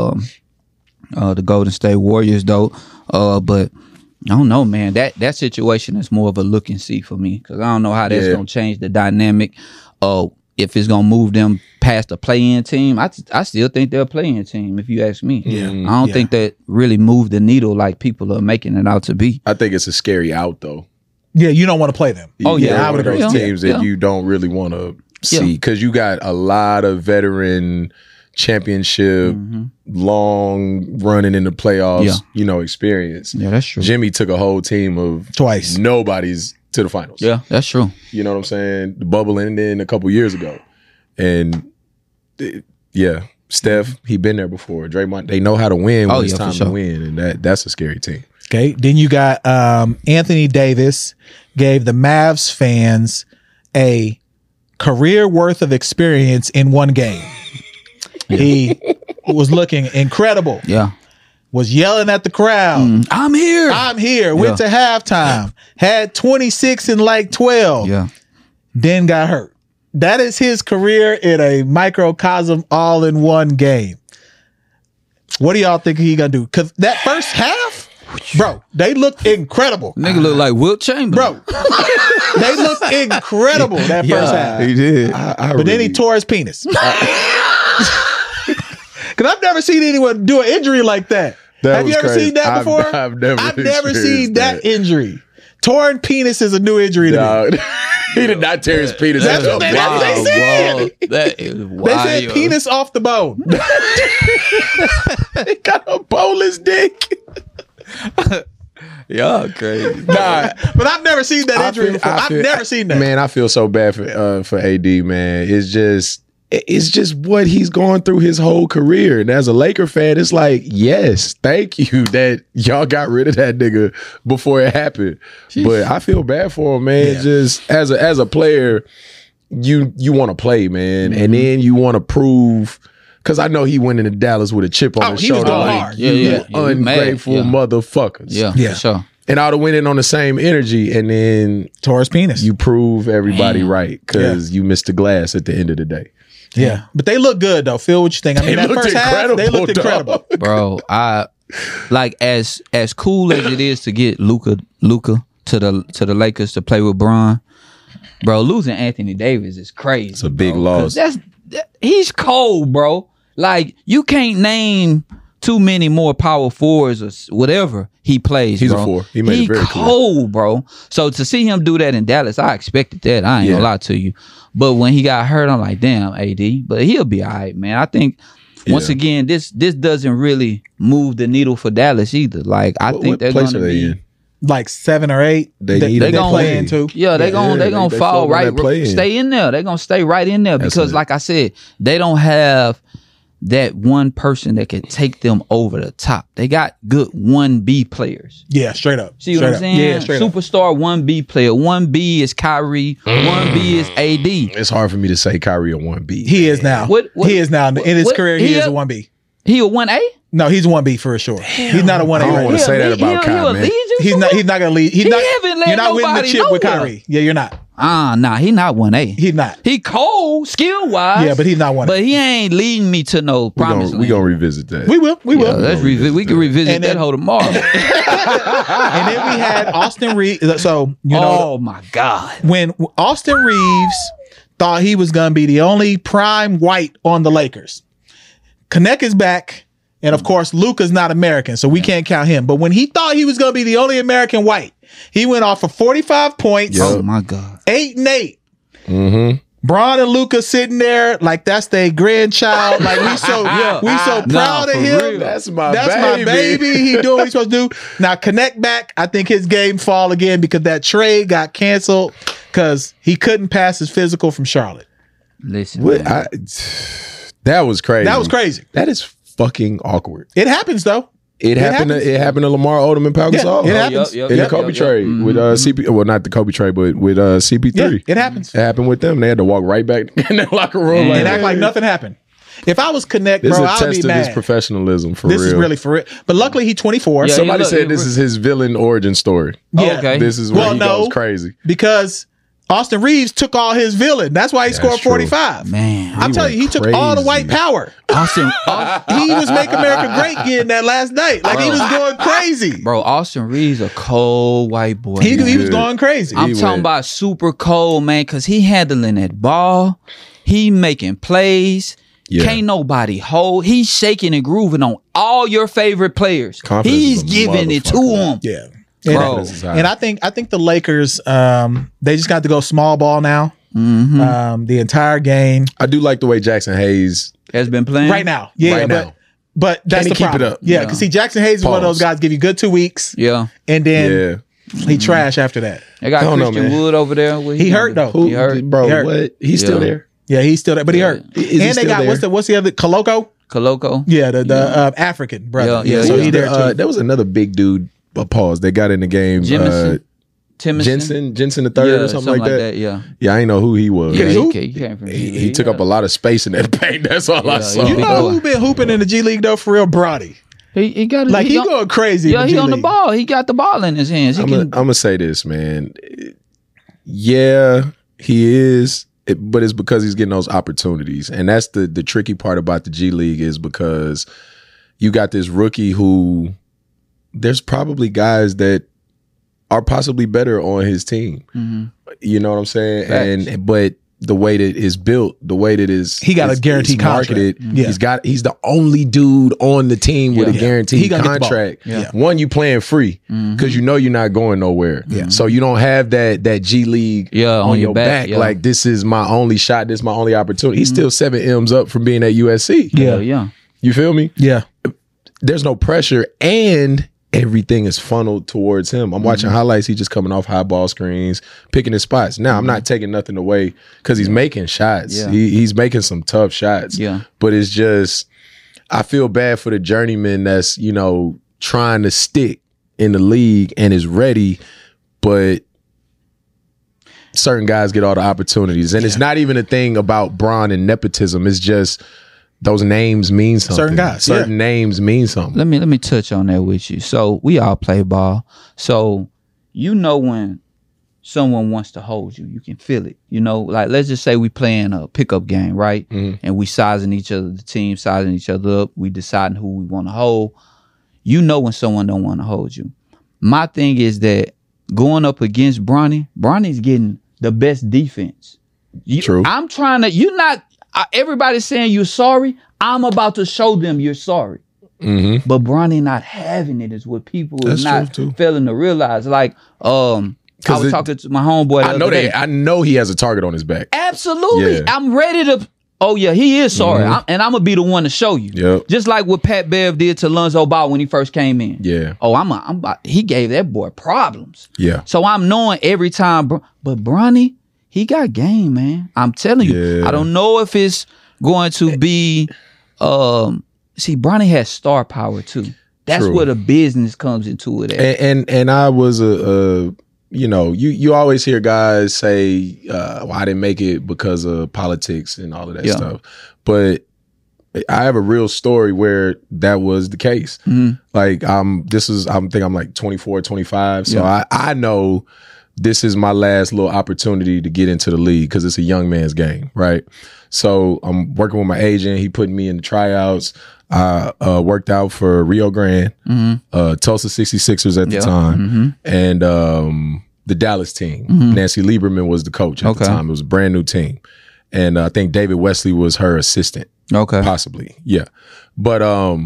the Golden State Warriors though. But I don't know, man. That situation is more of a look and see for me because I don't know how that's gonna change the dynamic. If it's gonna move them past the play-in team, I still think they're a play-in team. If you ask me, I don't think that really moved the needle like people are making it out to be.
I think it's a scary out though.
Yeah, you don't want to play them.
Oh, yeah,
They're
I would
one of
agree.
those
Yeah.
teams that
Yeah.
you don't really want to
Yeah.
see because you got a lot of veteran championship, long running in the playoffs, experience.
Yeah, that's true.
Jimmy took a whole team of
Twice.
nobody's to the finals.
Yeah, that's true.
You know what I'm saying? The bubble ended a couple years ago. And yeah, Steph, he been there before. Draymond, they know how to win when it's time to win, and that's a scary team.
Okay, then you got Anthony Davis gave the Mavs fans a career worth of experience in one game. He was looking incredible.
Yeah.
Was yelling at the crowd.
I'm here.
I'm here. Went to halftime. Had 26 in like 12.
Yeah.
Then got hurt. That is his career in a microcosm all in one game. What do y'all think he gonna do? Because that first half, bro, they looked incredible.
Nigga look like Wilt Chamberlain.
Bro, they looked incredible that first half.
He did.
But then he tore his penis. Because I've never seen anyone do an injury like that. Have you ever seen that before?
I've
never seen that injury. Torn penis is a new injury to me.
He did not tear his penis.
That's what they said.
That is wild.
They said penis off the bone.
He got a boneless dick.
Y'all crazy.
Nah,
but I've never seen that injury before. I've never seen that.
Man, I feel so bad for AD, man. It's just what he's going through his whole career. And as a Laker fan, it's like, yes, thank you that y'all got rid of that nigga before it happened. Jeez. But I feel bad for him, man. Yeah. Just as a player, you want to play, man. Mm-hmm. And then you want to prove, because I know he went into Dallas with a chip on his shoulder.
Was going hard.
You ungrateful motherfuckers.
Yeah, for sure.
And I would have went in on the same energy, and then
tore his penis.
You prove everybody right because you missed the glass at the end of the day.
Yeah, but they look good though. Phil, what you think? I mean, that first half, they looked incredible,
bro. I like as cool as it is to get Luka to the Lakers to play with Bron. Bro, losing Anthony Davis is crazy.
It's a big loss.
He's cold, bro. Like you can't name too many more power forwards or whatever he plays.
He's
bro.
a four. He made it very
cold, bro. So to see him do that in Dallas, I expected that. I ain't gonna lie to you. But when he got hurt, I'm like, damn, AD. But he'll be all right, man. I think once again, this doesn't really move the needle for Dallas either. Like I think they're gonna be
in?
Like 7 or 8.
They
gonna play into.
Yeah, they gonna fall right. Stay in there. They're gonna stay right in there because, like I said, they don't have that one person that can take them over the top. They got good 1B players.
Yeah, straight up.
See what I'm saying?
Yeah, straight
Superstar
up.
1B player. 1B is Kyrie. 1B is AD.
It's hard for me to say Kyrie a 1B.
He is now. He is now. In his career, he is a 1B.
He a 1A?
No, he's a 1B for sure.
Damn.
He's not a 1A.
I don't want to say that about Kyrie, man.
He's not going to lead. You're not winning the chip
nowhere
with Kyrie. Yeah, you're not.
Nah, he not 1A.
He's not.
He cold, skill-wise.
Yeah, but he's not 1A.
But he ain't leading me to no promise.
We're going to revisit that.
We will. We
can revisit that whole tomorrow.
And then we had Austin Reeves. So,
oh, my God.
When Austin Reeves thought he was going to be the only prime white on the Lakers, Connect is back. And of course, Luka's not American, so we can't count him. But when he thought he was going to be the only American white, he went off for 45 points.
Yep. Oh my God.
8 and 8.
Mm-hmm.
Bron and Luka sitting there like that's their grandchild. Like we so proud of him.
Real. That's my
baby. He doing what he's supposed to do. Now Connect back. I think his game fall again because that trade got canceled because he couldn't pass his physical from Charlotte.
Listen,
that was crazy.
That was crazy.
That is fucking awkward.
It happens though.
It happened to Lamar Odom and Pau Gasol.
It happens.
In the Kobe trade with CP. Well, not the Kobe trade, but with CP3.
Yeah, it happens.
It happened with them. They had to walk right back in their locker room
and act like nothing happened. If I was Connect, bro, I would be mad. This is a test of his
professionalism for real.
This is really for real. But luckily, he's 24.
Yeah, somebody said this is his villain origin story.
Yeah. Okay.
This is where he goes crazy.
Because Austin Reeves took all his villain. That's why he scored 45.
Man,
I'm telling you, he took all the white power. He was Make America Great getting that last night. Like he was going crazy.
Bro, Austin Reeves a cold white boy.
He was going crazy.
I'm talking about super cold, man, because he handling that ball. He making plays. Yeah. Can't nobody hold. He's shaking and grooving on all your favorite players. He's giving it to them.
Yeah. And I think the Lakers, they just got to go small ball now.
Mm-hmm.
The entire game.
I do like the way Jackson Hayes
has been playing
right now. Yeah, but that's the problem.
Keep it up?
Yeah, because see, Jackson Hayes is one of those guys give you good 2 weeks.
Yeah,
and then he trash after that.
They got Christian Wood over there.
He hurt though.
He hurt, bro. What? He's still there.
Yeah, he's still there, but he hurt.
Is he
And they
still
got
there?
what's the other Koloko?
Koloko.
Yeah, the African brother.
Yeah,
so
yeah.
he there too.
There was another big dude. Pause. They got in the game.
Jemison.
Jensen the third or something like that.
Yeah.
Yeah, I didn't know who he was.
Yeah,
who?
he came from
He took up a lot of space in that paint. That's all I saw.
You know who been hooping in the G League though? For real, Brody.
He got
Like he going crazy.
Yeah,
in the
he
G
on the
League.
ball. He got the ball in his hands.
I'm gonna say this, man. Yeah, he is, but it's because he's getting those opportunities, and that's the tricky part about the G League is because you got this rookie who there's probably guys that are possibly better on his team.
Mm-hmm.
You know what I'm saying?
Facts.
But the way that it's built, the way that is
He got a guaranteed
marketed,
contract. Yeah.
he's the only dude on the team with a
Yeah.
guaranteed
He gonna get the ball.
contract.
Yeah.
One, you playing free because you know you're not going nowhere.
Yeah.
So you don't have that G League
on your back. Yeah.
Like this is my only shot, this is my only opportunity. He's still 7 M's up from being at USC.
Yeah.
You feel me?
Yeah.
There's no pressure and everything is funneled towards him. I'm watching highlights. He's just coming off high ball screens, picking his spots. Now, I'm not taking nothing away because he's making shots.
Yeah.
He's making some tough shots.
Yeah.
But it's just, I feel bad for the journeyman that's, trying to stick in the league and is ready, but certain guys get all the opportunities. And it's not even a thing about Bron and nepotism. It's just those names mean something.
Certain guys,
Certain names mean something.
Let me touch on that with you. So we all play ball. So when someone wants to hold you, you can feel it. Like let's just say we playing a pickup game, right?
Mhm.
And we sizing each other, the team sizing each other up. We deciding who we want to hold. When someone don't want to hold you. My thing is that going up against Bronny's getting the best defense.
True.
I'm trying to. Everybody's saying you're sorry. I'm about to show them you're sorry.
Mm-hmm.
But Bronny not having it is what people
That's
is not
true, too.
failing to realize. Like, I was talking to my homeboy the
I know
other day.
that. I know he has a target on his back.
Absolutely.
Yeah.
I'm ready to. Oh, yeah, he is sorry.
Mhm.
And I'm going to be the one to show you.
Yep.
Just like what Pat Bev did to Lonzo Ball when he first came in.
Yeah.
Oh, he gave that boy problems.
Yeah.
So I'm knowing every time. But Bronny, he got game, man. I'm telling you.
Yeah.
I don't know if it's going to be. See, Bronny has star power too. That's
True.
where the business comes into it. At.
And I was you always hear guys say, I didn't make it because of politics and all of that stuff. But I have a real story where that was the case.
Mhm.
Like I'm like 24, 25. So
Yeah.
I know this is my last little opportunity to get into the league because it's a young man's game, right? So I'm working with my agent. He put me in the tryouts. I worked out for Rio Grande, Tulsa 66ers at the time, and the Dallas team. Nancy Lieberman was the coach at the time. It was a brand new team. And I think David Wesley was her assistant.
Okay.
Possibly. Yeah. But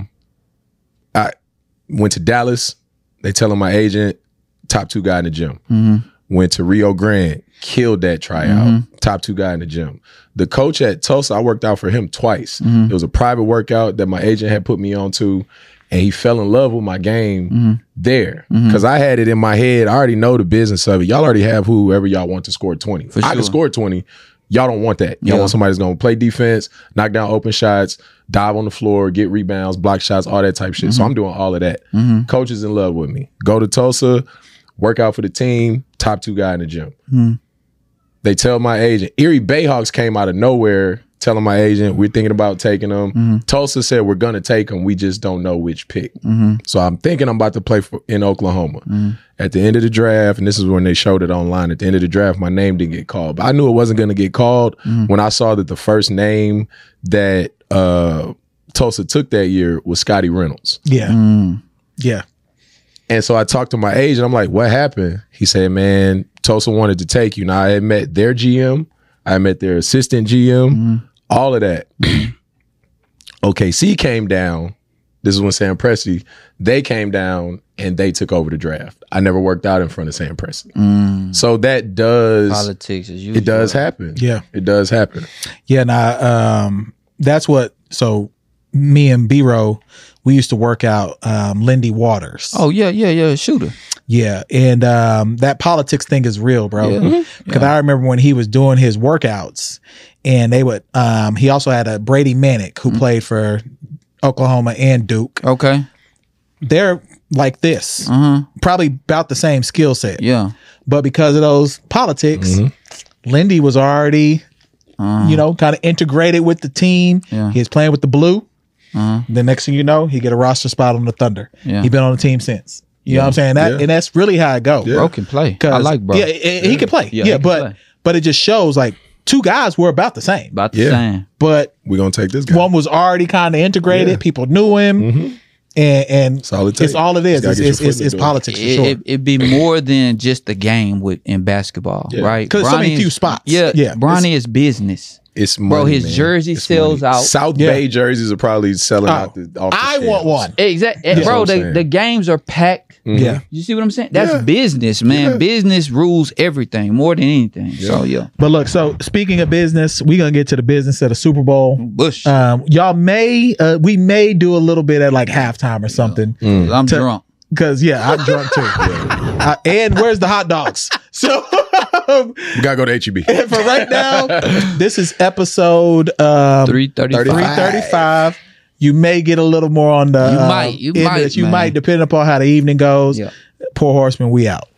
I went to Dallas. They telling my agent, top 2 guy in the gym. Went to Rio Grande, killed that tryout. Top 2 guy in the gym. The coach at Tulsa, I worked out for him twice. It was a private workout that my agent had put me on to, and he fell in love with my game there. Because I had it in my head. I already know the business of it. Y'all already have whoever y'all want to score 20. I can score 20. Y'all don't want that. Y'all want somebody that's going to play defense, knock down open shots, dive on the floor, get rebounds, block shots, all that type shit. So I'm doing all of that. Coach is in love with me. Go to Tulsa, work out for the team, top 2 guy in the gym. They tell my agent, Erie Bayhawks came out of nowhere telling my agent, we're thinking about taking them. Tulsa said, we're going to take them. We just don't know which pick. So I'm thinking I'm about to play in Oklahoma. At the end of the draft, and this is when they showed it online, at the end of the draft, my name didn't get called. But I knew it wasn't going to get called when I saw that the first name that Tulsa took that year was Scotty Reynolds.
Yeah. Yeah.
And so I talked to my agent. I'm like, what happened? He said, man, Tulsa wanted to take you. Now, I had met their GM. I met their assistant GM. All of that. OKC came down. This is when Sam Presti, they came down and they took over the draft. I never worked out in front of Sam Presti. So that does...
Politics is usual.
It does happen.
Yeah.
It does happen.
Yeah. Now, that's what, so me and B-Row, we used to work out Lindy Waters.
Oh, yeah. Shooter.
Yeah. And that politics thing is real, bro.
Yeah.
Because I remember when he was doing his workouts and they would. He also had a Brady Manick who played for Oklahoma and Duke.
Okay.
They're like this, probably about the same skill set.
Yeah.
But because of those politics, Lindy was already, kind of integrated with the team.
Yeah.
He was playing with the blue. The next thing you know, he get a roster spot on the Thunder.
Yeah.
He been on the team since. You know what I'm saying? And that's really how it goes.
Yeah.
Bro can play. I like bro.
Yeah, he can play.
Yeah,
Yeah,
he can play.
but it just shows like two guys were about the same.
About the same.
But
We're gonna take this guy.
one was already kind of integrated.
Yeah.
People knew him. And
That's all it takes.
it's all it is.
You gotta get your foot in the
It's
door.
politics for sure.
It'd be more than just the game in basketball, right?
'Cause there's so many
Bronny
few
is-
spots.
Yeah,
Yeah.
Bronny is business.
It's money,
Bro, his
man.
jersey
It's
sells
money.
out.
South
Yeah.
Bay jerseys are probably selling out off the
I want
shelves.
one.
Exactly.
That's
Bro,
what I'm saying.
the games are packed.
Yeah.
You see what I'm saying? That's
Yeah.
business, man.
Yeah.
Business rules everything more than anything. So, yeah.
But look, so speaking of business, we're gonna get to the business of the Super Bowl.
Bush.
Y'all we may do a little bit at like halftime or something.
I'm drunk.
Cause I'm drunk too. And where's the hot dogs? So
We gotta go to HEB.
for right now, this is episode
335.
335. You may get a little more on the
You might,
end of this. You
man.
might, depending upon how the evening goes.
Yeah.
Poor Horseman, we out.